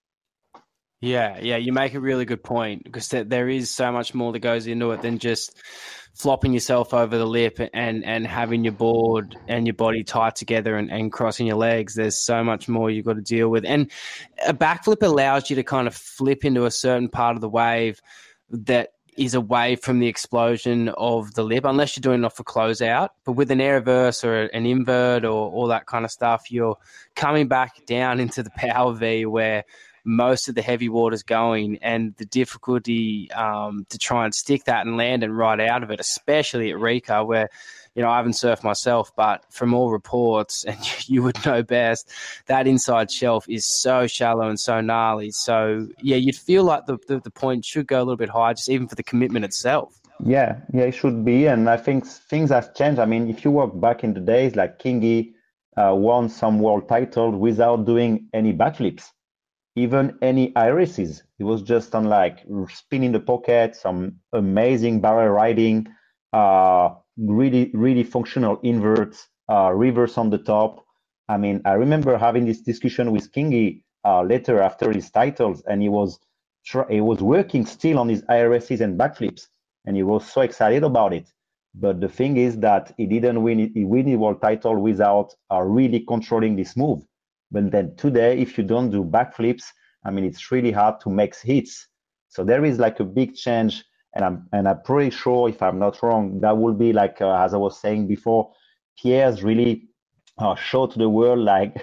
Yeah, yeah, you make a really good point because there is so much more that goes into it than just flopping yourself over the lip and, and having your board and your body tight together and, and crossing your legs. There's so much more you've got to deal with. And a backflip allows you to kind of flip into a certain part of the wave that is away from the explosion of the lip, unless you're doing it off a closeout. But with an air reverse or an invert or all that kind of stuff, you're coming back down into the power V where most of the heavy water's going, and the difficulty um, to try and stick that and land and ride out of it, especially at Rika, where, you know, I haven't surfed myself, but from all reports, and you would know best, that inside shelf is so shallow and so gnarly. So, yeah, you'd feel like the, the, the point should go a little bit higher, just even for the commitment itself. Yeah, yeah, it should be. And I think things have changed. I mean, if you walk back in the days, like Kingi uh, won some world title without doing any backflips. Even any irises. It was just on like spin in the pocket, some amazing barrel riding, uh, really, really functional inverts, uh, reverse on the top. I mean, I remember having this discussion with Kingi uh, later after his titles, and he was tr- he was working still on his I R Ss and backflips, and he was so excited about it. But the thing is that he didn't win. He win the world title without uh, really controlling this move. But then today, if you don't do backflips, I mean, it's really hard to make hits. So there is like a big change, and I'm and I'm pretty sure, if I'm not wrong, that will be like uh, as I was saying before, Pierre's really uh, show to the world like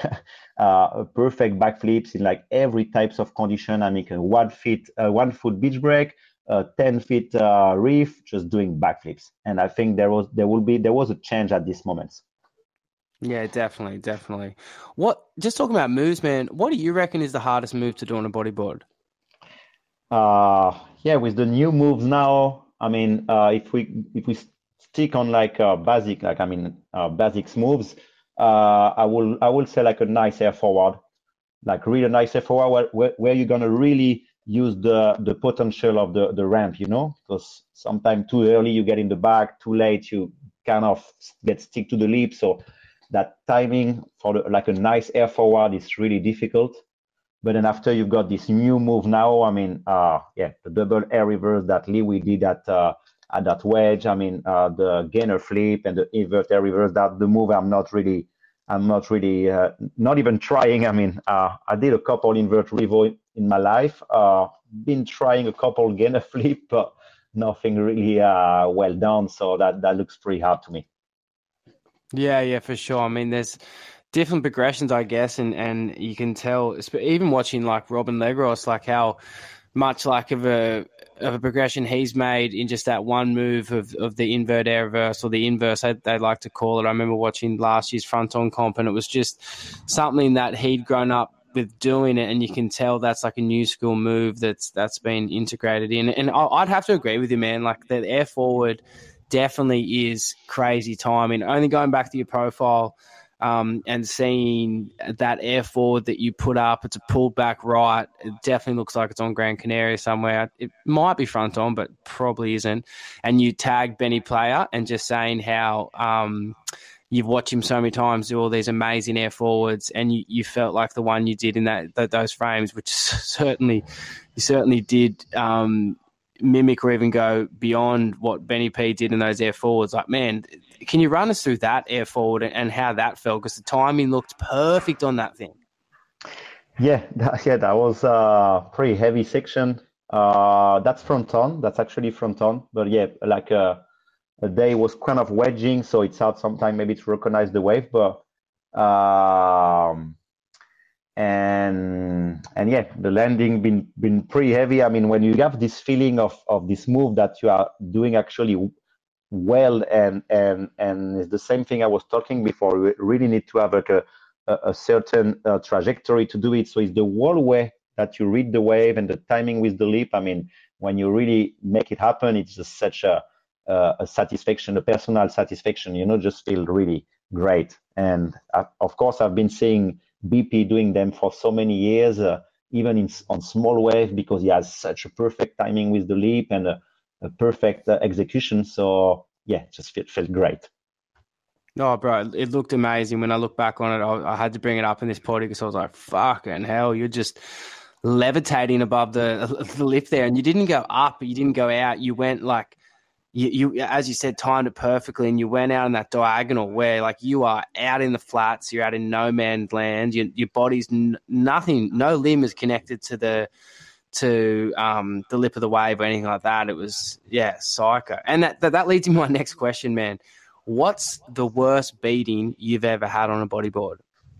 uh, perfect backflips in like every types of condition. I mean, a one feet, uh, one foot beach break, uh, ten feet uh, reef, just doing backflips. And I think there was there will be there was a change at this moment. Yeah, definitely, definitely. What? Just talking about moves, man. What do you reckon is the hardest move to do on a bodyboard? uh, yeah, with the new moves now, I mean, uh, if we if we stick on like uh, basic, like I mean, uh, basics moves, uh, I will I will say like a nice air forward, like really nice air forward, where, where, where you're gonna really use the the potential of the the ramp, you know, because sometimes too early you get in the back, too late you kind of get stick to the leap. So that timing for the, like a nice air forward is really difficult. But then after you've got this new move now, I mean, uh, yeah, the double air reverse that Lewy did at uh, at that wedge. I mean, uh, the gainer flip and the invert air reverse. That the move I'm not really, I'm not really, uh, not even trying. I mean, uh, I did a couple invert revo in my life. Uh, been trying a couple gainer flip, but nothing really uh, well done. So that that looks pretty hard to me. Yeah, yeah, for sure. I mean, there's different progressions, I guess, and, and you can tell, even watching like Robin Legros, like how much like of a of a progression he's made in just that one move of, of the invert air reverse, or the inverse, they, they like to call it. I remember watching last year's front on comp, and it was just something that he'd grown up with doing it, and you can tell that's like a new school move that's that's been integrated in. And I'd have to agree with you, man. Like the air forward definitely is crazy timing. Only going back to your profile um, and seeing that air forward that you put up, it's a pulled back right. It definitely looks like it's on Gran Canaria somewhere. It might be front on, but probably isn't. And you tag Benny Player and just saying how um, you've watched him so many times do all these amazing air forwards, and you, you felt like the one you did in that, that those frames, which certainly you certainly did um, mimic or even go beyond what Benny P did in those air forwards. Like, man, can you run us through that air forward and how that felt? Because the timing looked perfect on that thing. Yeah, that, yeah, that was a pretty heavy section. Uh, that's front on. That's actually front on. But yeah, like a, a day was kind of wedging, so it's hard sometimes maybe to recognize the wave. But um, and and yeah, the landing been been pretty heavy. I mean, when you have this feeling of of this move that you are doing actually well, and and and it's the same thing I was talking before. We really need to have like a a, a certain uh, trajectory to do it. So it's the whole way that you read the wave and the timing with the leap. I mean, when you really make it happen, it's just such a uh, a satisfaction, a personal satisfaction. You know, just feel really great. And I, of course, I've been seeing B P doing them for so many years, uh, even in, on small wave, because he has such a perfect timing with the leap and a, a perfect uh, execution. So yeah, just felt, felt great. No, bro, it looked amazing. When I look back on it, I, I had to bring it up in this pod because I was like, fucking hell, you're just levitating above the, the lift there. And you didn't go up, you didn't go out. You went like, You, you, as you said, timed it perfectly, and you went out in that diagonal where, like, you are out in the flats, you're out in no man's land. Your, your body's n- nothing, no limb is connected to the to um, the lip of the wave or anything like that. It was, yeah, psycho. And that, that that leads to my next question, man. What's the worst beating you've ever had on a bodyboard?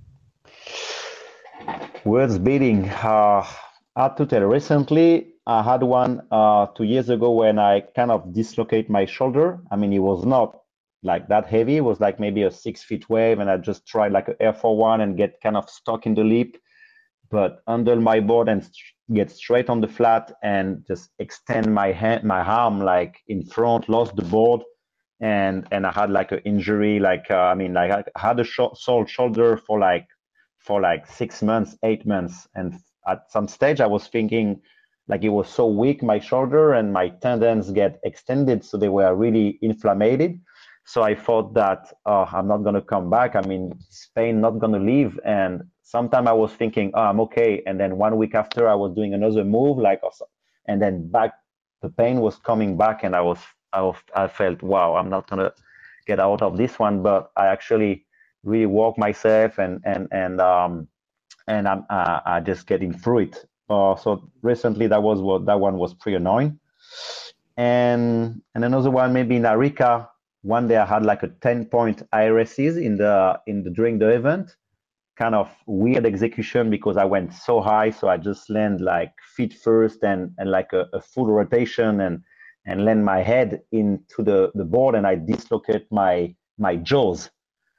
Worst beating, uh, I had to tell. Recently, I had one uh, two years ago when I kind of dislocated my shoulder. I mean, it was not like that heavy. It was like maybe a six feet wave, and I just tried like an air for one and get kind of stuck in the leap, but under my board and st- get straight on the flat and just extend my hand, my arm like in front, lost the board, and and I had like an injury. Like uh, I mean, like I had a sh- sore shoulder for like for like six months, eight months, and at some stage I was thinking, like, it was so weak, my shoulder, and my tendons get extended, so they were really inflamed. So I thought that oh, I'm not going to come back. I mean, Spain not going to leave. And sometime I was thinking, oh, I'm okay. And then one week after, I was doing another move, like, and then back, the pain was coming back, and I was, I, was, I felt, wow, I'm not going to get out of this one. But I actually really worked myself, and and and um, and I'm uh, I just getting through it. Uh, so recently, that was what that one was pretty annoying, and and another one maybe in Arica. One day I had like a ten point I R Cs in the in the during the event, kind of weird execution because I went so high, so I just land like feet first and and like a, a full rotation and and land my head into the the board, and I dislocate my my jaws.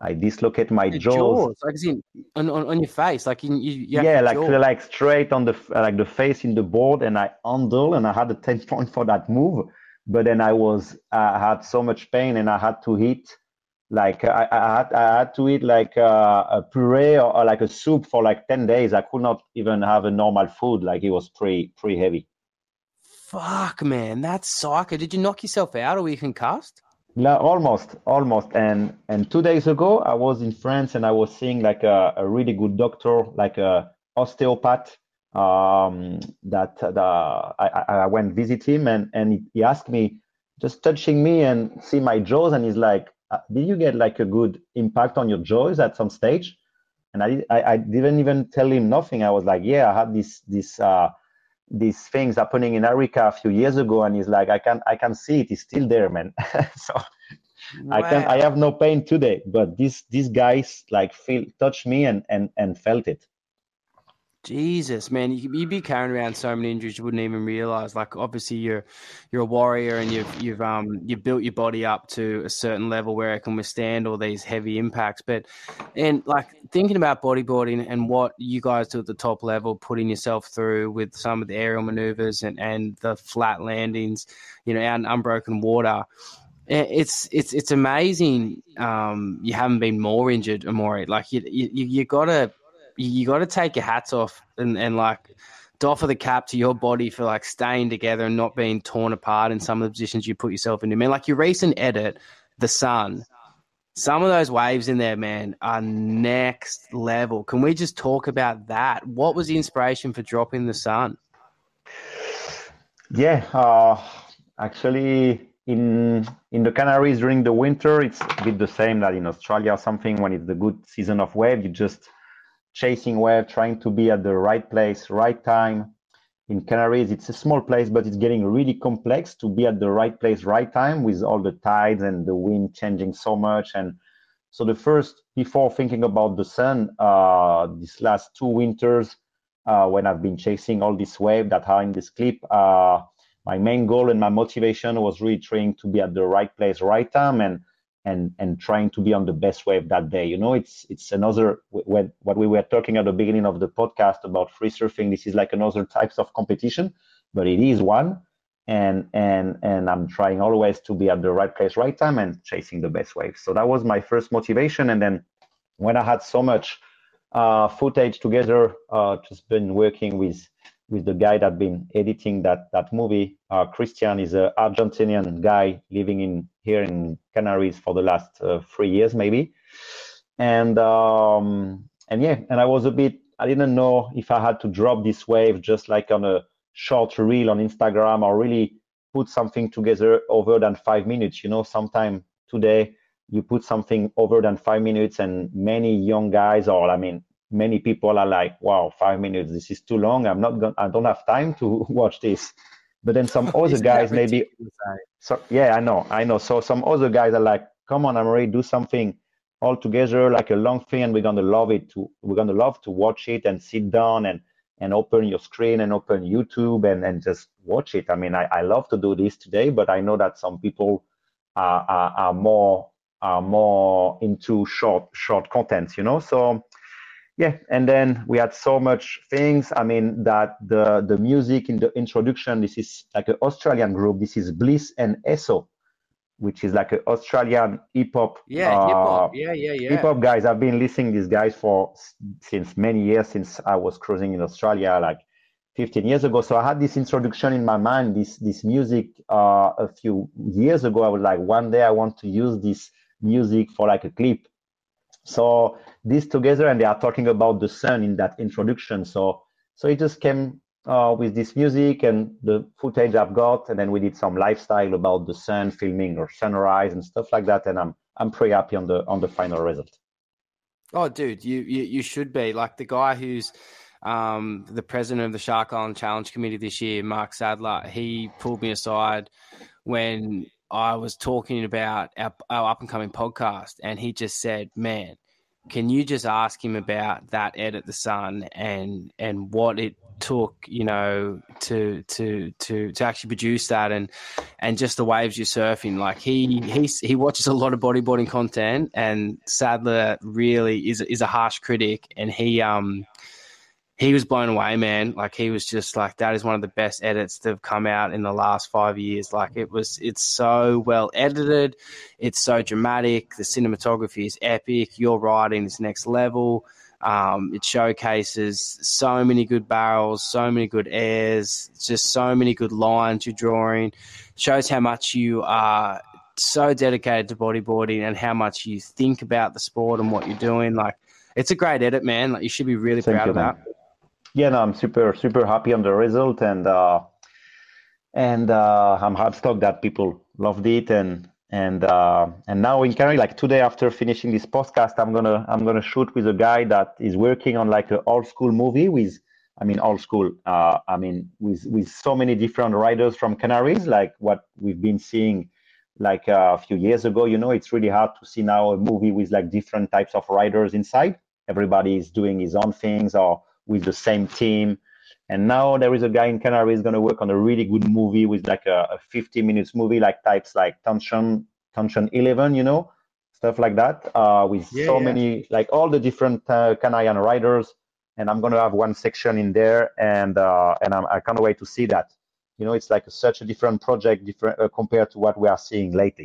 I dislocate my The jaws. jaws, like as in on, on, on your face, like in, you, you Yeah, like jaw. like straight on the like the face in the board, and I handle, and I had a ten point for that move. But then I was I had so much pain, and I had to eat like I, I had I had to eat like uh, a puree or, or like a soup for like ten days. I could not even have a normal food. Like it was pretty pretty heavy. Fuck, man, that's psycho. Did you knock yourself out, or were you concussed? No, almost, almost. And and two days ago, I was in France, and I was seeing like a, a really good doctor, like a osteopath. Um, that the I, I went visit him, and and he asked me, just touching me and see my jaws, and he's like, uh, "Did you get like a good impact on your jaws at some stage?" And I I, I didn't even tell him nothing. I was like, "Yeah, I had this this." Uh, these things happening in Arica a few years ago, and he's like, I can I can see it is still there, man. So wow. I can I have no pain today, but these these guys like feel touch me and and and felt it. Jesus, man, you you'd be carrying around so many injuries you wouldn't even realize. Like, obviously, you're you're a warrior, and you've you've um you've built your body up to a certain level where it can withstand all these heavy impacts. But and like thinking about bodyboarding and what you guys do at the top level, putting yourself through with some of the aerial maneuvers and and the flat landings, you know, out in unbroken water. It's it's it's amazing. Um, you haven't been more injured, Amaury. Like you you you gotta. You got to take your hats off and, and like doff of the cap to your body for like staying together and not being torn apart in some of the positions you put yourself into. Man, like your recent edit, The Sun, some of those waves in there, man, are next level. Can we just talk about that? What was the inspiration for dropping The Sun? Yeah, uh, actually in in the Canaries during the winter, it's a bit the same that in Australia or something. When it's the good season of wave, you just chasing wave, trying to be at the right place, right time. In Canaries, it's a small place, but it's getting really complex to be at the right place, right time with all the tides and the wind changing so much. And so the first, before thinking about The Sun, uh, these last two winters, uh, when I've been chasing all these waves that are in this clip, uh, my main goal and my motivation was really trying to be at the right place, right time, and and and trying to be on the best wave that day. You know, it's it's another, when what we were talking at the beginning of the podcast about free surfing, this is like another types of competition, but it is one. And and and I'm trying always to be at the right place, right time, and chasing the best wave. So that was my first motivation. And then when I had so much uh, footage together, uh, just been working with with the guy that been editing that that movie. Uh, Christian is an Argentinian guy living in here in Canaries for the last uh, three years maybe, and um, and yeah, and I was a bit, I didn't know if I had to drop this wave just like on a short reel on Instagram or really put something together over than five minutes. You know, sometime today you put something over than five minutes, and many young guys, or I mean, many people are like, wow, five minutes, this is too long. I'm not going, I don't have time to watch this. But then some other guys maybe, so yeah, I know, I know. So some other guys are like, come on, Amaury, do something all together, like a long thing, and we're going to love it to, we're going to love to watch it and sit down and, and open your screen and open YouTube and, and just watch it. I mean, I, I love to do this today, but I know that some people are, are, are more, are more into short, short content, you know? So, yeah, and then we had so much things. I mean, that the the music in the introduction, this is like an Australian group. This is Bliss and Esso, which is like an Australian hip hop. Yeah, uh, hip hop. Yeah, yeah, yeah. Hip hop guys. I've been listening to these guys for since many years, since I was cruising in Australia, like fifteen years ago. So I had this introduction in my mind, this this music uh, a few years ago. I was like, one day I want to use this music for like a clip. So this together, and they are talking about the sun in that introduction. So so it just came uh, with this music and the footage I've got, and then we did some lifestyle about the sun, filming or sunrise and stuff like that. And I'm I'm pretty happy on the on the final result. Oh, dude, you you, you should be. Like the guy who's um, the president of the Shark Island Challenge Committee this year, Mark Sadler. He pulled me aside when I was talking about our, our up and coming podcast, and he just said, man, can you just ask him about that Ed at the Sun and and what it took, you know, to to to to actually produce that, and and just the waves you're surfing. Like he he he watches a lot of bodyboarding content, and Sadler really is is a harsh critic, and he um he was blown away, man. Like he was just like, that is one of the best edits that have come out in the last five years. Like it was, it's so well edited, it's so dramatic, the cinematography is epic, your writing is next level. Um, it showcases so many good barrels, so many good airs, just so many good lines you're drawing. Shows how much you are so dedicated to bodyboarding and how much you think about the sport and what you're doing. Like, it's a great edit, man. Like, you should be really Thank proud you, of man. that. Yeah, no, I'm super, super happy on the result, and uh, and uh, I'm heartstruck that people loved it, and and uh, and now in Canary, like today after finishing this podcast, I'm gonna I'm gonna shoot with a guy that is working on like an old school movie with, I mean old school, uh, I mean with with so many different riders from Canaries, like what we've been seeing like uh, a few years ago. You know, it's really hard to see now a movie with like different types of riders inside. Everybody is doing his own things or with the same team. And now there is a guy in Canary is going to work on a really good movie with like a, a fifty minutes movie, like types like Tension, Tension eleven, you know, stuff like that, uh, with yeah, so yeah. many, like all the different uh, Canadian riders. And I'm going to have one section in there, and uh, and I'm, I can't wait to see that. You know, it's like a, such a different project different uh, compared to what we are seeing lately.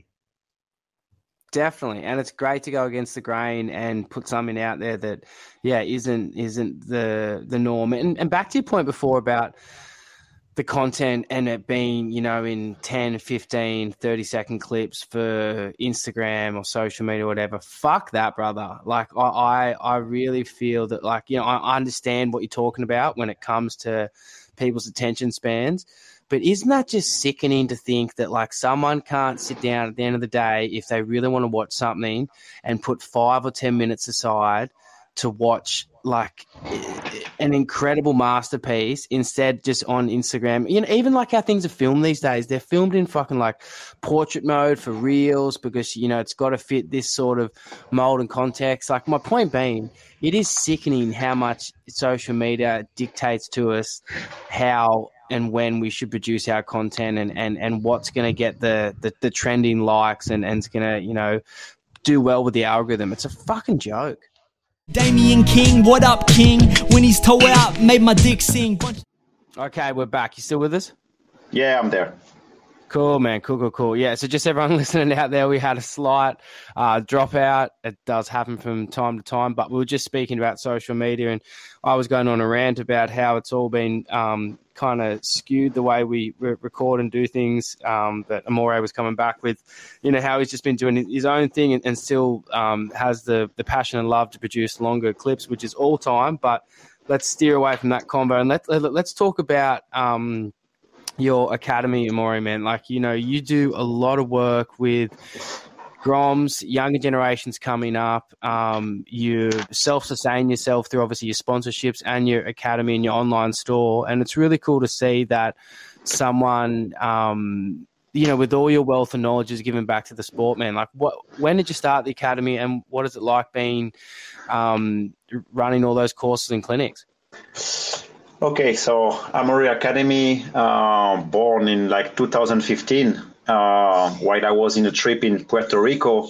Definitely, and it's great to go against the grain and put something out there that, yeah, isn't isn't the the norm. And and back to your point before about the content and it being, you know, in ten, fifteen, thirty second clips for Instagram or social media or whatever. Fuck that, brother. Like I I, I really feel that, like, you know, I understand what you're talking about when it comes to people's attention spans. But isn't that just sickening to think that, like, someone can't sit down at the end of the day if they really want to watch something and put five or ten minutes aside to watch, like, an incredible masterpiece instead just on Instagram? You know, even like how things are filmed these days, they're filmed in fucking, like, portrait mode for reels because, you know, it's got to fit this sort of mold and context. Like, my point being, it is sickening how much social media dictates to us how and when we should produce our content, and, and, and what's going to get the, the, the trending likes and, and it's going to, you know, do well with the algorithm. It's a fucking joke. Damien King, what up, King? When he's toe out, made my dick sing. Okay, we're back. You still with us? Yeah, I'm there. Cool, man. Cool, cool, cool. Yeah, so just everyone listening out there, we had a slight uh, dropout. It does happen from time to time, but we were just speaking about social media, and I was going on a rant about how it's all been um, kind of skewed the way we re- record and do things. Um, but Amore was coming back with, you know, how he's just been doing his own thing and, and still um, has the, the passion and love to produce longer clips, which is all time. But let's steer away from that combo and let, let, let's talk about um, – your academy, Amore, man. Like, you know, you do a lot of work with Groms, younger generations coming up. Um, you self-sustain yourself through obviously your sponsorships and your academy and your online store. And it's really cool to see that someone, um, you know, with all your wealth and knowledge is given back to the sport, man. Like, what, when did you start the academy, and what is it like being um, running all those courses and clinics? Okay, so Amore Academy, uh, born in like two thousand fifteen, uh, while I was in a trip in Puerto Rico.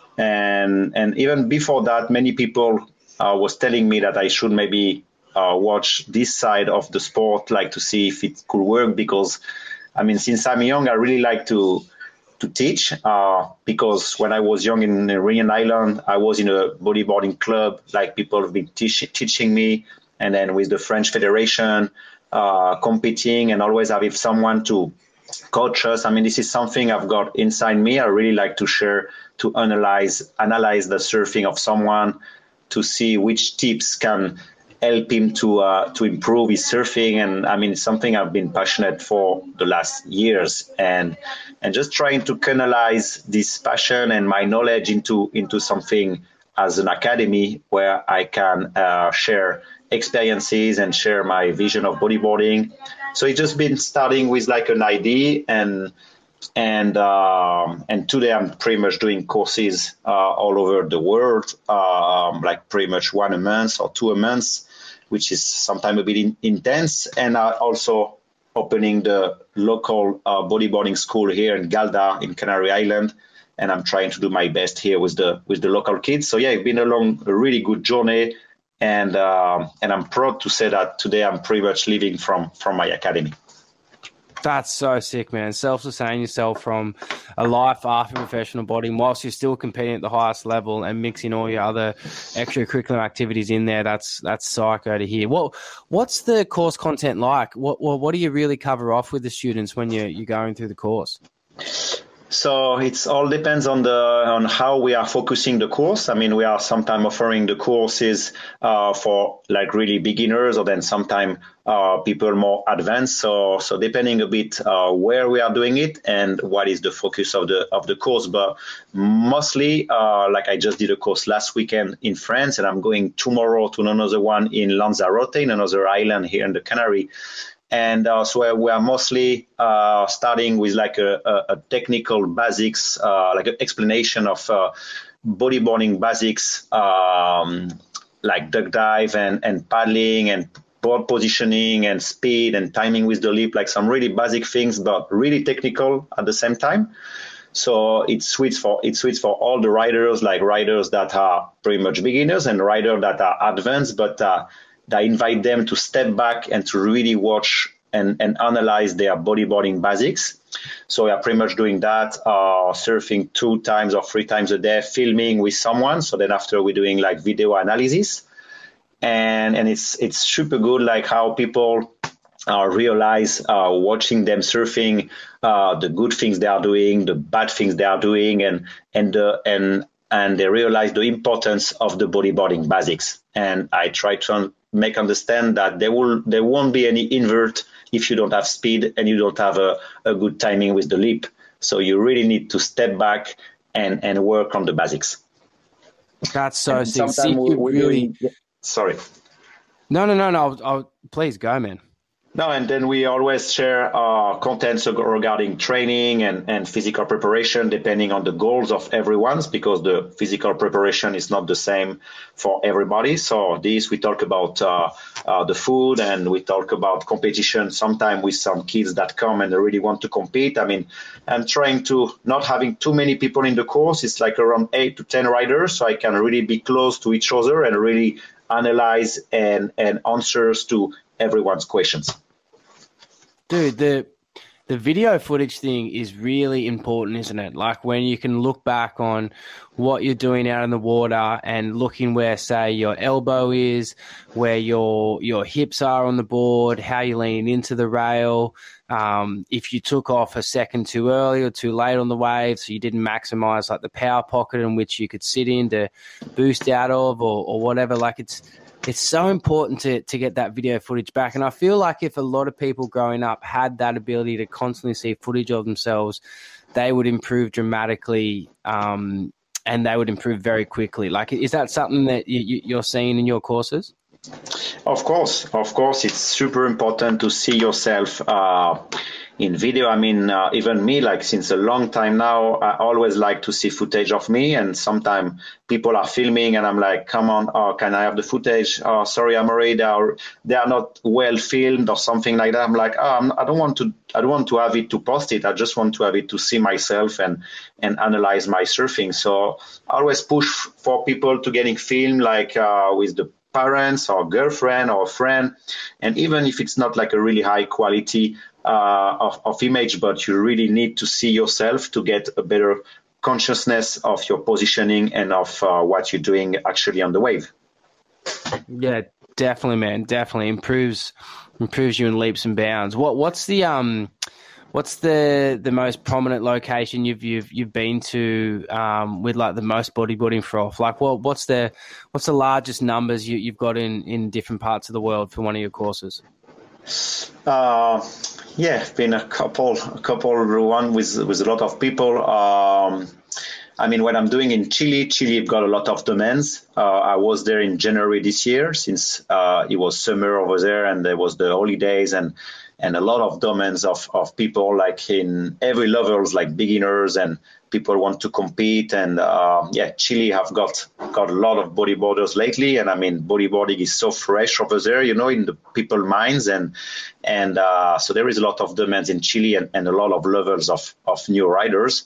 And and even before that, many people uh, was telling me that I should maybe uh, watch this side of the sport, like to see if it could work. Because, I mean, since I'm young, I really like to to teach, uh, because when I was young in Reunion Island, I was in a bodyboarding club, like people have been teach- teaching me. And then with the French Federation, uh, competing and always having someone to coach us. I mean, this is something I've got inside me. I really like to share, to analyze, analyze the surfing of someone, to see which tips can help him to uh, to improve his surfing. And I mean, it's something I've been passionate for the last years, and and just trying to canalize this passion and my knowledge into into something as an academy where I can uh, share experiences and share my vision of bodyboarding. So it's just been starting with like an idea, and And um, and today I'm pretty much doing courses uh, all over the world, um, like pretty much one a month or two a month, which is sometimes a bit in, intense. And uh, also opening the local uh, bodyboarding school here in Galda in Canary Island, and I'm trying to do my best here with the with the local kids. So yeah, it's been a long, a really good journey, and uh, and I'm proud to say that today I'm pretty much living from from my academy. That's so sick, man. Self-sustaining yourself from a life after professional bodying whilst you're still competing at the highest level and mixing all your other extracurricular activities in there. That's that's psycho to hear. What what's the course content like? What what, what do you really cover off with the students when you're you're going through the course? So it's all depends on the on how we are focusing the course. I mean, we are sometimes offering the courses uh, for like really beginners, or then sometimes uh, people more advanced. So so depending a bit uh, where we are doing it and what is the focus of the of the course. But mostly, uh, like I just did a course last weekend in France, and I'm going tomorrow to another one in Lanzarote, in another island here in the Canary. And uh, so we are mostly uh, starting with like a, a, a technical basics, uh, like an explanation of uh, bodyboarding basics, um, like duck dive and, and paddling and board positioning and speed and timing with the lip, like some really basic things, but really technical at the same time. So it suits for it suits for all the riders, like riders that are pretty much beginners and riders that are advanced, but uh, I invite them to step back and to really watch and, and analyze their bodyboarding basics. So we are pretty much doing that, uh, surfing two times or three times a day, filming with someone. So then after we're doing like video analysis, and and it's it's super good, like how people uh, realize uh, watching them surfing, uh, the good things they are doing, the bad things they are doing, and and uh, and and they realize the importance of the bodyboarding basics. And I try to make understand that there will there won't be any invert if you don't have speed and you don't have a, a good timing with the lip. So you really need to step back and, and work on the basics. That's so sick. See, we, we really... doing, sorry. No, no, no, no. I'll, I'll, please go, man. No, and then we always share uh, contents regarding training and, and physical preparation, depending on the goals of everyone's, because the physical preparation is not the same for everybody. So this, we talk about uh, uh, the food, and we talk about competition, sometimes with some kids that come and they really want to compete. I mean, I'm trying to not having too many people in the course. It's like around eight to ten riders, so I can really be close to each other and really analyze and, and answers to everyone's questions. Dude, the the video footage thing is really important, isn't it? Like when you can look back on what you're doing out in the water and looking where, say, your elbow is, where your your hips are on the board, how you're leaning into the rail, um, if you took off a second too early or too late on the wave, so you didn't maximize like the power pocket in which you could sit in to boost out of, or, or whatever. Like it's It's so important to, to get that video footage back. And I feel like if a lot of people growing up had that ability to constantly see footage of themselves, they would improve dramatically, um, and they would improve very quickly. Like, is that something that you, you're seeing in your courses? Of course, of course. It's super important to see yourself uh, in video. I mean, uh, even me, like since a long time now, I always like to see footage of me. And sometimes people are filming and I'm like, come on, oh, can I have the footage? Oh, sorry, I'm afraid they are, they are not well filmed or something like that. I'm like, oh, I'm, I don't want to, I don't want to have it to post it. I just want to have it to see myself and, and analyze my surfing. So I always push for people to getting filmed, like uh, with the parents or girlfriend or friend. And even if it's not like a really high quality uh, of, of image, but you really need to see yourself to get a better consciousness of your positioning and of uh, what you're doing actually on the wave. Yeah, definitely, man. Definitely improves improves you in leaps and bounds. What what's the um what's the the most prominent location you've you've you've been to um, with like the most bodyboarding froth? Like what what's the what's the largest numbers you, you've got in, in different parts of the world for one of your courses? Uh, yeah, been a couple a couple one with with a lot of people. Um, I mean, what I'm doing in Chile, Chile got a lot of demands. Uh, I was there in January this year, since uh, it was summer over there and there was the holidays, and and a lot of domains of, of people like in every levels, like beginners and people want to compete. And uh, yeah, Chile have got got a lot of bodyboarders lately. And I mean, bodyboarding is so fresh over there, you know, in the people minds. And and uh, so there is a lot of domains in Chile and, and a lot of levels of, of new riders.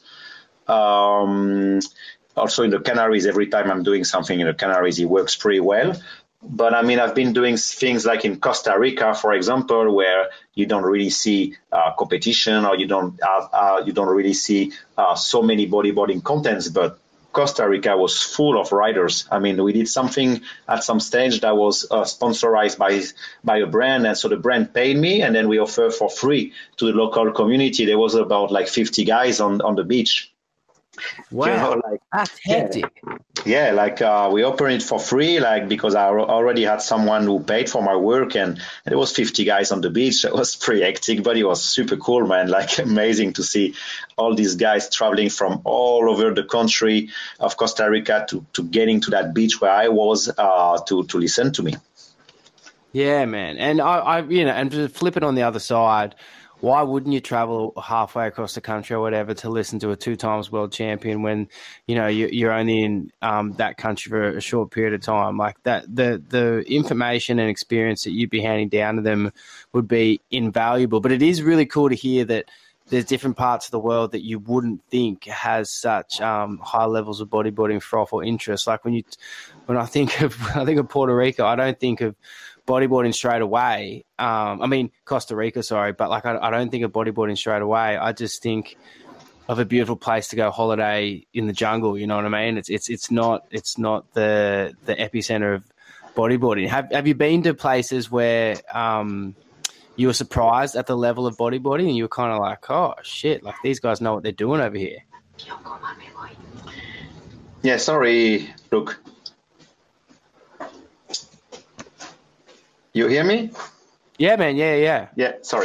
Um, also in the Canaries, every time I'm doing something in the Canaries, it works pretty well. But I mean, I've been doing things like in Costa Rica, for example, where you don't really see uh, competition, or you don't have, uh, you don't really see uh, so many bodyboarding contents. But Costa Rica was full of riders. I mean, we did something at some stage that was uh, sponsorized by by a brand, and so the brand paid me, and then we offer for free to the local community. There was about like fifty guys on on the beach. Wow, you know, like, that's hectic. Yeah, yeah like uh, we opened it for free, like because I already had someone who paid for my work, and there was fifty guys on the beach. It was pretty hectic, but it was super cool, man. Like amazing to see all these guys traveling from all over the country of Costa Rica to, to getting to that beach where I was uh, to to listen to me. Yeah, man, and I, I you know, and to flip it on the other side. Why wouldn't you travel halfway across the country or whatever to listen to a two times world champion when, you know, you, you're only in um, that country for a short period of time? Like that, the the information and experience that you'd be handing down to them would be invaluable. But it is really cool to hear that there's different parts of the world that you wouldn't think has such um, high levels of bodyboarding froth or interest. Like when you, when I think of, I think of Puerto Rico, I don't think of bodyboarding straight away. Um, I mean, Costa Rica, sorry, but like I, I don't think of bodyboarding straight away. I just think of a beautiful place to go holiday in the jungle. You know what I mean? It's it's it's not it's not the the epicenter of bodyboarding. Have Have you been to places where um, you were surprised at the level of bodyboarding, and you were kind of like, oh shit, like these guys know what they're doing over here? Yeah, sorry, Luke. You hear me? Yeah, man. Yeah, yeah. Yeah, sorry.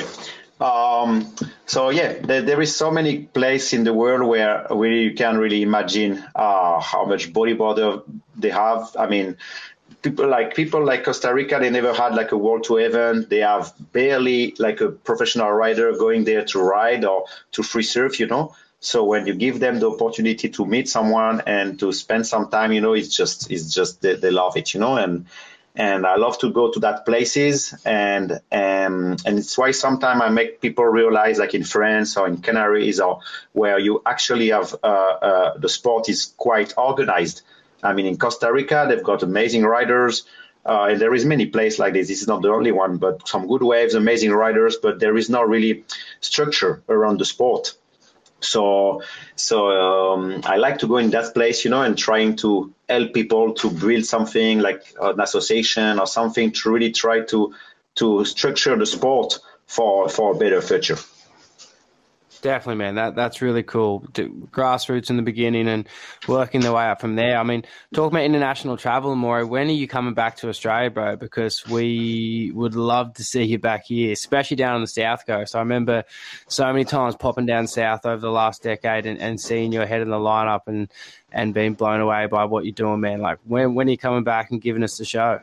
Um, so, yeah, there, there is so many places in the world where, where you can't really imagine uh, how much bodyboarder they have. I mean, people like people like Costa Rica, they never had like a World Tour event. They have barely like a professional rider going there to ride or to free surf, you know. So when you give them the opportunity to meet someone and to spend some time, you know, it's just it's just they, they love it, you know, and And I love to go to that places, and um, and it's why sometimes I make people realize, like in France or in Canaries, or where you actually have uh, uh, the sport is quite organized. I mean, in Costa Rica, they've got amazing riders, uh, and there is many places like this. This is not the only one, but some good waves, amazing riders, but there is not really structure around the sport. So, so um, I like to go in that place, you know, and trying to help people to build something like an association or something to really try to to structure the sport for for a better future. Definitely, man. That that's really cool. Grassroots in the beginning and working the way up from there. I mean, talk about international travel, Maury. When are you coming back to Australia, bro? Because we would love to see you back here, especially down on the South Coast. I remember so many times popping down south over the last decade and, and seeing you ahead in the lineup and, and being blown away by what you're doing, man. Like, when when are you coming back and giving us the show?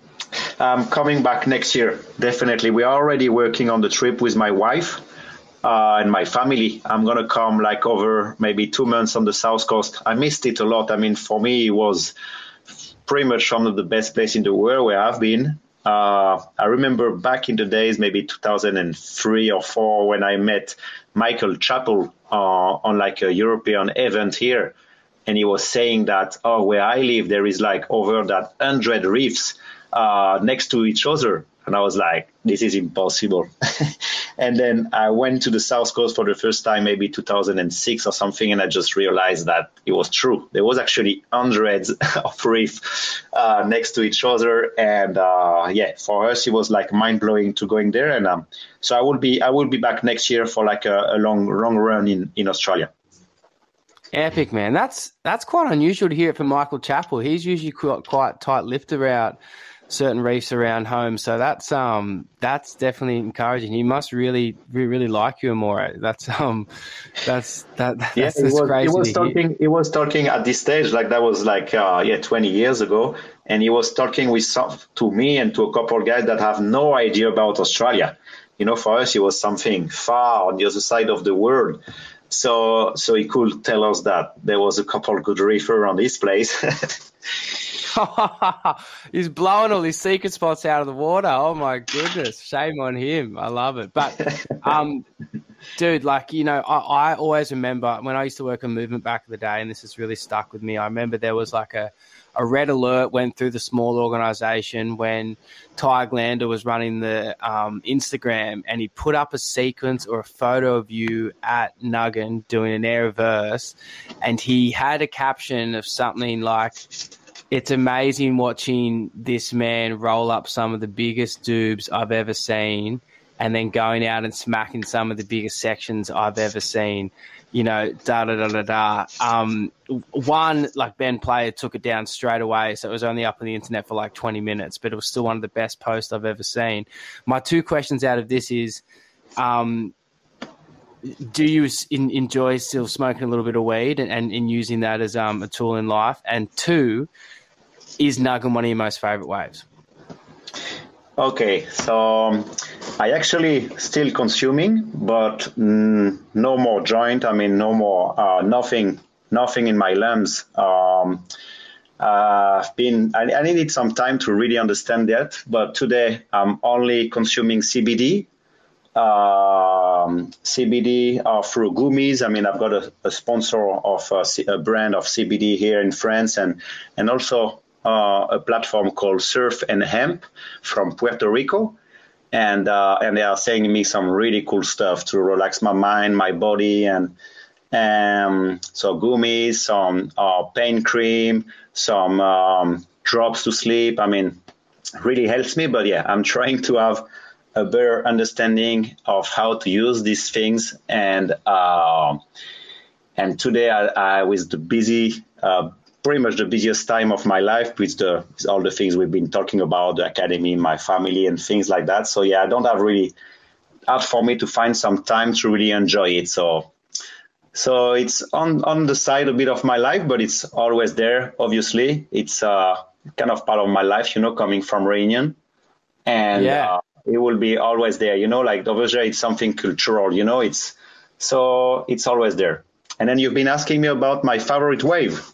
I'm coming back next year, definitely. We are already working on the trip with my wife. Uh, and my family. I'm going to come like over maybe two months on the South Coast. I missed it a lot. I mean, for me, it was pretty much one of the best places in the world where I've been. Uh, I remember back in the days, maybe two thousand three or four, when I met Michael Chappell uh, on like a European event here. And he was saying that, oh, where I live, there is like over that one hundred reefs uh, next to each other. And I was like, this is impossible. And then I went to the South Coast for the first time, maybe two thousand six or something, and I just realized that it was true. There was actually hundreds of reefs uh, next to each other. And uh, yeah, for us, it was like mind-blowing to going there. And um, so I will be I will be back next year for like a, a long, long run in, in Australia. Epic, man. That's that's quite unusual to hear it from Michael Chappell. He's usually quite, quite tight-lipped about certain reefs around home, so that's um that's definitely encouraging. He must really really, really like you, Amore. That's um that's that that's, yeah, that's he was, crazy. He was talking. Hear. He was talking at this stage, like that was like uh, yeah twenty years ago, and he was talking with some, to me and to a couple of guys that have no idea about Australia. You know, for us, it was something far on the other side of the world. So, so he could tell us that there was a couple good reefers around this place. He's blowing all his secret spots out of the water. Oh my goodness. Shame on him. I love it. But, um, dude, like, you know, I, I always remember when I used to work on movement back in the day, and this has really stuck with me. I remember there was like a, a red alert went through the small organization when Ty Glander was running the um, Instagram, and he put up a sequence or a photo of you at Nugget doing an air reverse, and he had a caption of something like, "It's amazing watching this man roll up some of the biggest dubs I've ever seen, and then going out and smacking some of the biggest sections I've ever seen." You know, da da da da da. Um, one, like Ben Player took it down straight away, so it was only up on the internet for like twenty minutes, but it was still one of the best posts I've ever seen. My two questions out of this is, um, do you in, enjoy still smoking a little bit of weed and, and, and using that as um, a tool in life? And two, is Nugget one of your most favorite waves? Okay, so um, I actually still consuming, but mm, no more joint. I mean, no more, uh, nothing, nothing in my lungs. Um, uh, I've been, I, I needed some time to really understand that, but today I'm only consuming C B D. Um, C B D uh, through gummies. I mean, I've got a, a sponsor of a, a brand of C B D here in France, and and also uh, a platform called Surf and Hemp from Puerto Rico, and uh, and they are sending me some really cool stuff to relax my mind, my body, and um, so gummies, some uh, pain cream, some um, drops to sleep. I mean, really helps me. But yeah, I'm trying to have a better understanding of how to use these things. And uh, and today, I, I with the busy, uh, pretty much the busiest time of my life with the with all the things we've been talking about, the academy, my family, and things like that. So yeah, I don't have really hard for me to find some time to really enjoy it. So so it's on on the side a bit of my life, but it's always there. Obviously, it's uh, kind of part of my life, you know, coming from Réunion, and yeah. uh, it will be always there. You know, like over there, it's something cultural. You know, it's so it's always there. And then you've been asking me about my favorite wave.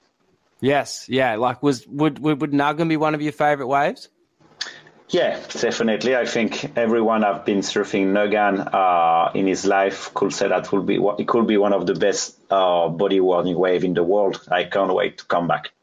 Yes, yeah. Like, was would would, would Nugget be one of your favorite waves? Yeah, definitely. I think everyone have been surfing Nugget uh, in his life could say that will be it could be one of the best uh, bodyboarding wave in the world. I can't wait to come back.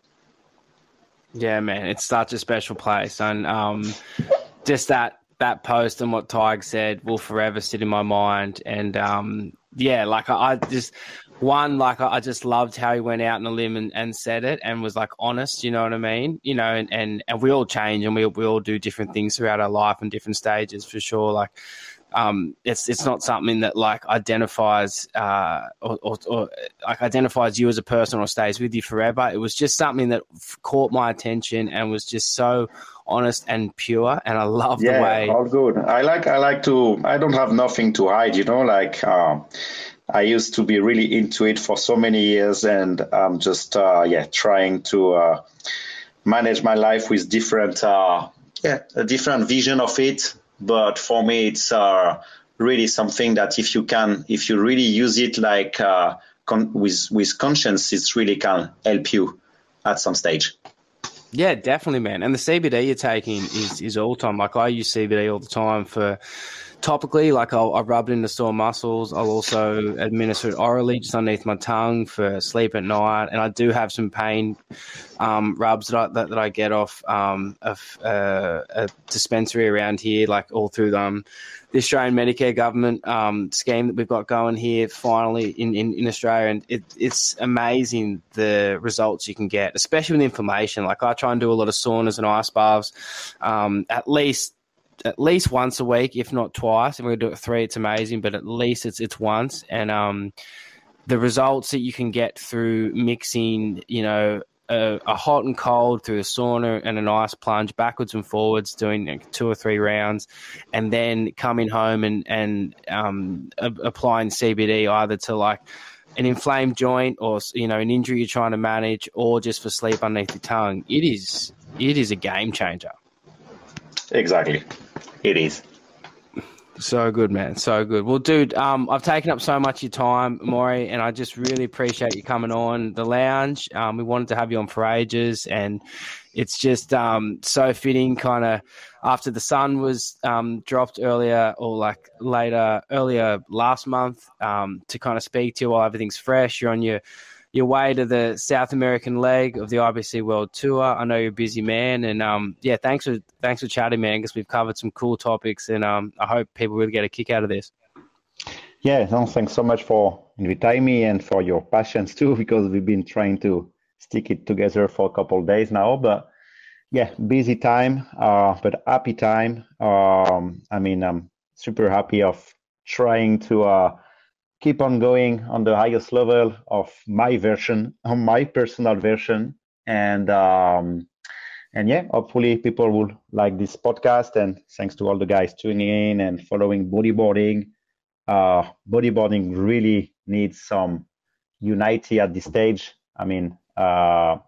Yeah, man, it's such a special place, and um, just that that post and what Tig said will forever sit in my mind. And um, yeah, like I, I just. One, like I just loved how he went out on a limb and, and said it and was like honest, you know what I mean? You know, and, and, and we all change and we we all do different things throughout our life and different stages for sure. Like um, it's it's not something that like identifies uh, or, or, or like identifies you as a person or stays with you forever. It was just something that f- caught my attention and was just so honest and pure. And I love yeah, the way. all good. I like I like to. I don't have nothing to hide, you know, like. Um, I used to be really into it for so many years, and I'm just, uh, yeah, trying to uh, manage my life with different, uh, yeah, a different vision of it. But for me, it's uh, really something that if you can, if you really use it like uh, con- with with conscience, it really can help you at some stage. Yeah, definitely, man. And the C B D you're taking is is all time. Like I use C B D all the time for. Topically, like I'll, I'll rub it into sore muscles. I'll also administer it orally just underneath my tongue for sleep at night. And I do have some pain um, rubs that I, that, that I get off um, of, uh, a dispensary around here, like all through um, the Australian Medicare government um, scheme that we've got going here finally in, in, in Australia. And it, it's amazing the results you can get, especially with inflammation. Like I try and do a lot of saunas and ice baths um, at least at least once a week, if not twice. If we're going to do it three, it's amazing, but at least it's it's once. And um, the results that you can get through mixing, you know, a, a hot and cold through a sauna and an ice plunge backwards and forwards, doing like two or three rounds, and then coming home and, and um, a, applying C B D either to like an inflamed joint or, you know, an injury you're trying to manage or just for sleep underneath your tongue. It is, it is a game changer. Exactly. It is. So good, man. So good. Well, dude, um, I've taken up so much of your time, Maury, and I just really appreciate you coming on the lounge. Um, we wanted to have you on for ages, and it's just um, so fitting kind of after the sun was um, dropped earlier or like later, earlier last month um, to kind of speak to you while everything's fresh. You're on your your way to the South American leg of the I B C World Tour. I know you're a busy man, and um, yeah, thanks for thanks for chatting, man, because we've covered some cool topics, and um, I hope people really get a kick out of this. Yeah, no, thanks so much for inviting me and for your passions too, because we've been trying to stick it together for a couple of days now. But yeah, busy time, uh, but happy time. Um, I mean, I'm super happy of trying to uh, keep on going on the highest level of my version, on my personal version. And um, and yeah, hopefully people will like this podcast. And thanks to all the guys tuning in and following bodyboarding. Uh, bodyboarding really needs some unity at this stage. I mean, uh,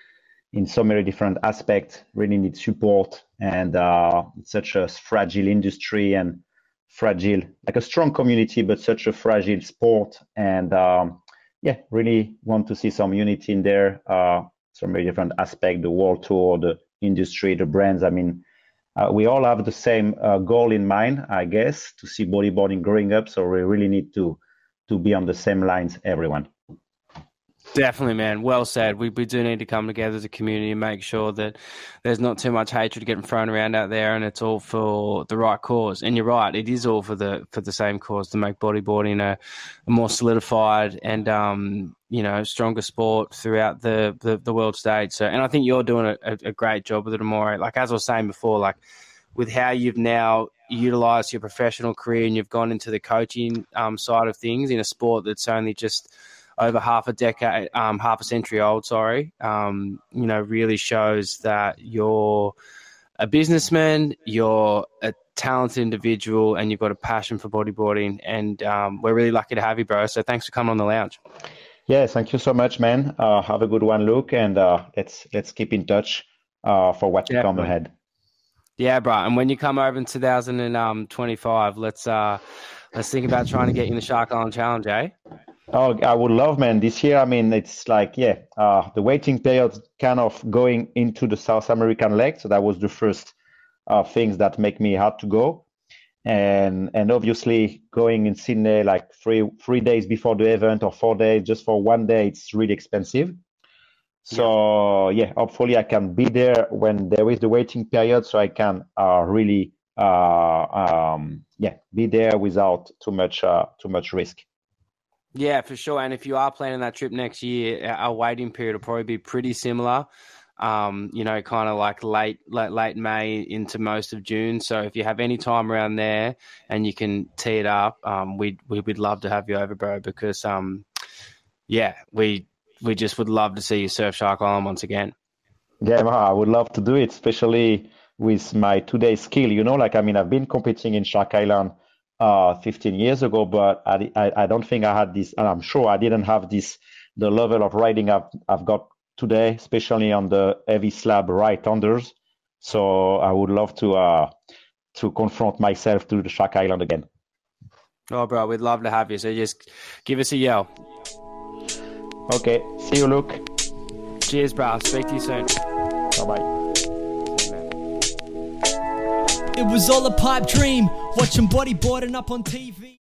in so many different aspects, really needs support. And uh, it's such a fragile industry and fragile, like a strong community, but such a fragile sport. And um, yeah, really want to see some unity in there. Uh, so many different aspects, the world tour, the industry, the brands. I mean, uh, we all have the same uh, goal in mind, I guess, to see bodyboarding growing up. So we really need to to be on the same lines, everyone. Definitely, man. Well said. We we do need to come together as a community and make sure that there's not too much hatred getting thrown around out there, and it's all for the right cause. And you're right, it is all for the for the same cause, to make bodyboarding a, a more solidified and um you know stronger sport throughout the, the, the world stage. So, and I think you're doing a, a great job with it, Amore. Like as I was saying before, like with how you've now utilized your professional career and you've gone into the coaching um, side of things in a sport that's only just over half a decade, um, half a century old, sorry, um, you know, really shows that you're a businessman, you're a talented individual, and you've got a passion for bodyboarding. And um, we're really lucky to have you, bro. So thanks for coming on the lounge. Yeah, thank you so much, man. Uh, have a good one, Luke, and uh, let's let's keep in touch uh, for what to yeah, come bro. ahead. Yeah, bro. And when you come over in two thousand twenty-five, let's uh, let's think about trying to get you in the Shark Island Challenge, eh? Oh, I would love, man. This year, I mean, it's like, yeah, uh, the waiting period kind of going into the South American leg. So that was the first uh, things that make me hard to go. And and obviously going in Sydney like three three days before the event or four days just for one day, it's really expensive. So yeah, yeah hopefully I can be there when there is the waiting period, so I can uh, really uh, um, yeah be there without too much uh, too much risk. Yeah, for sure. And if you are planning that trip next year, our waiting period will probably be pretty similar. Um, you know, kind of like late, late, late May into most of June. So if you have any time around there and you can tee it up, um, we'd we would love to have you over, bro. Because um, yeah, we we just would love to see you surf Shark Island once again. Yeah, I would love to do it, especially with my two-day skill. You know, like I mean, I've been competing in Shark Island uh fifteen years ago, but I, I I don't think I had this, and I'm sure I didn't have this the level of riding I've I've got today, especially on the heavy slab right unders. So I would love to uh to confront myself to the Shark Island again. Oh, bro, we'd love to have you. So just give us a yell. Okay, see you, Luke. Cheers, bro. Speak to you soon. Bye bye. It was all a pipe dream, watching bodyboarding up on T V.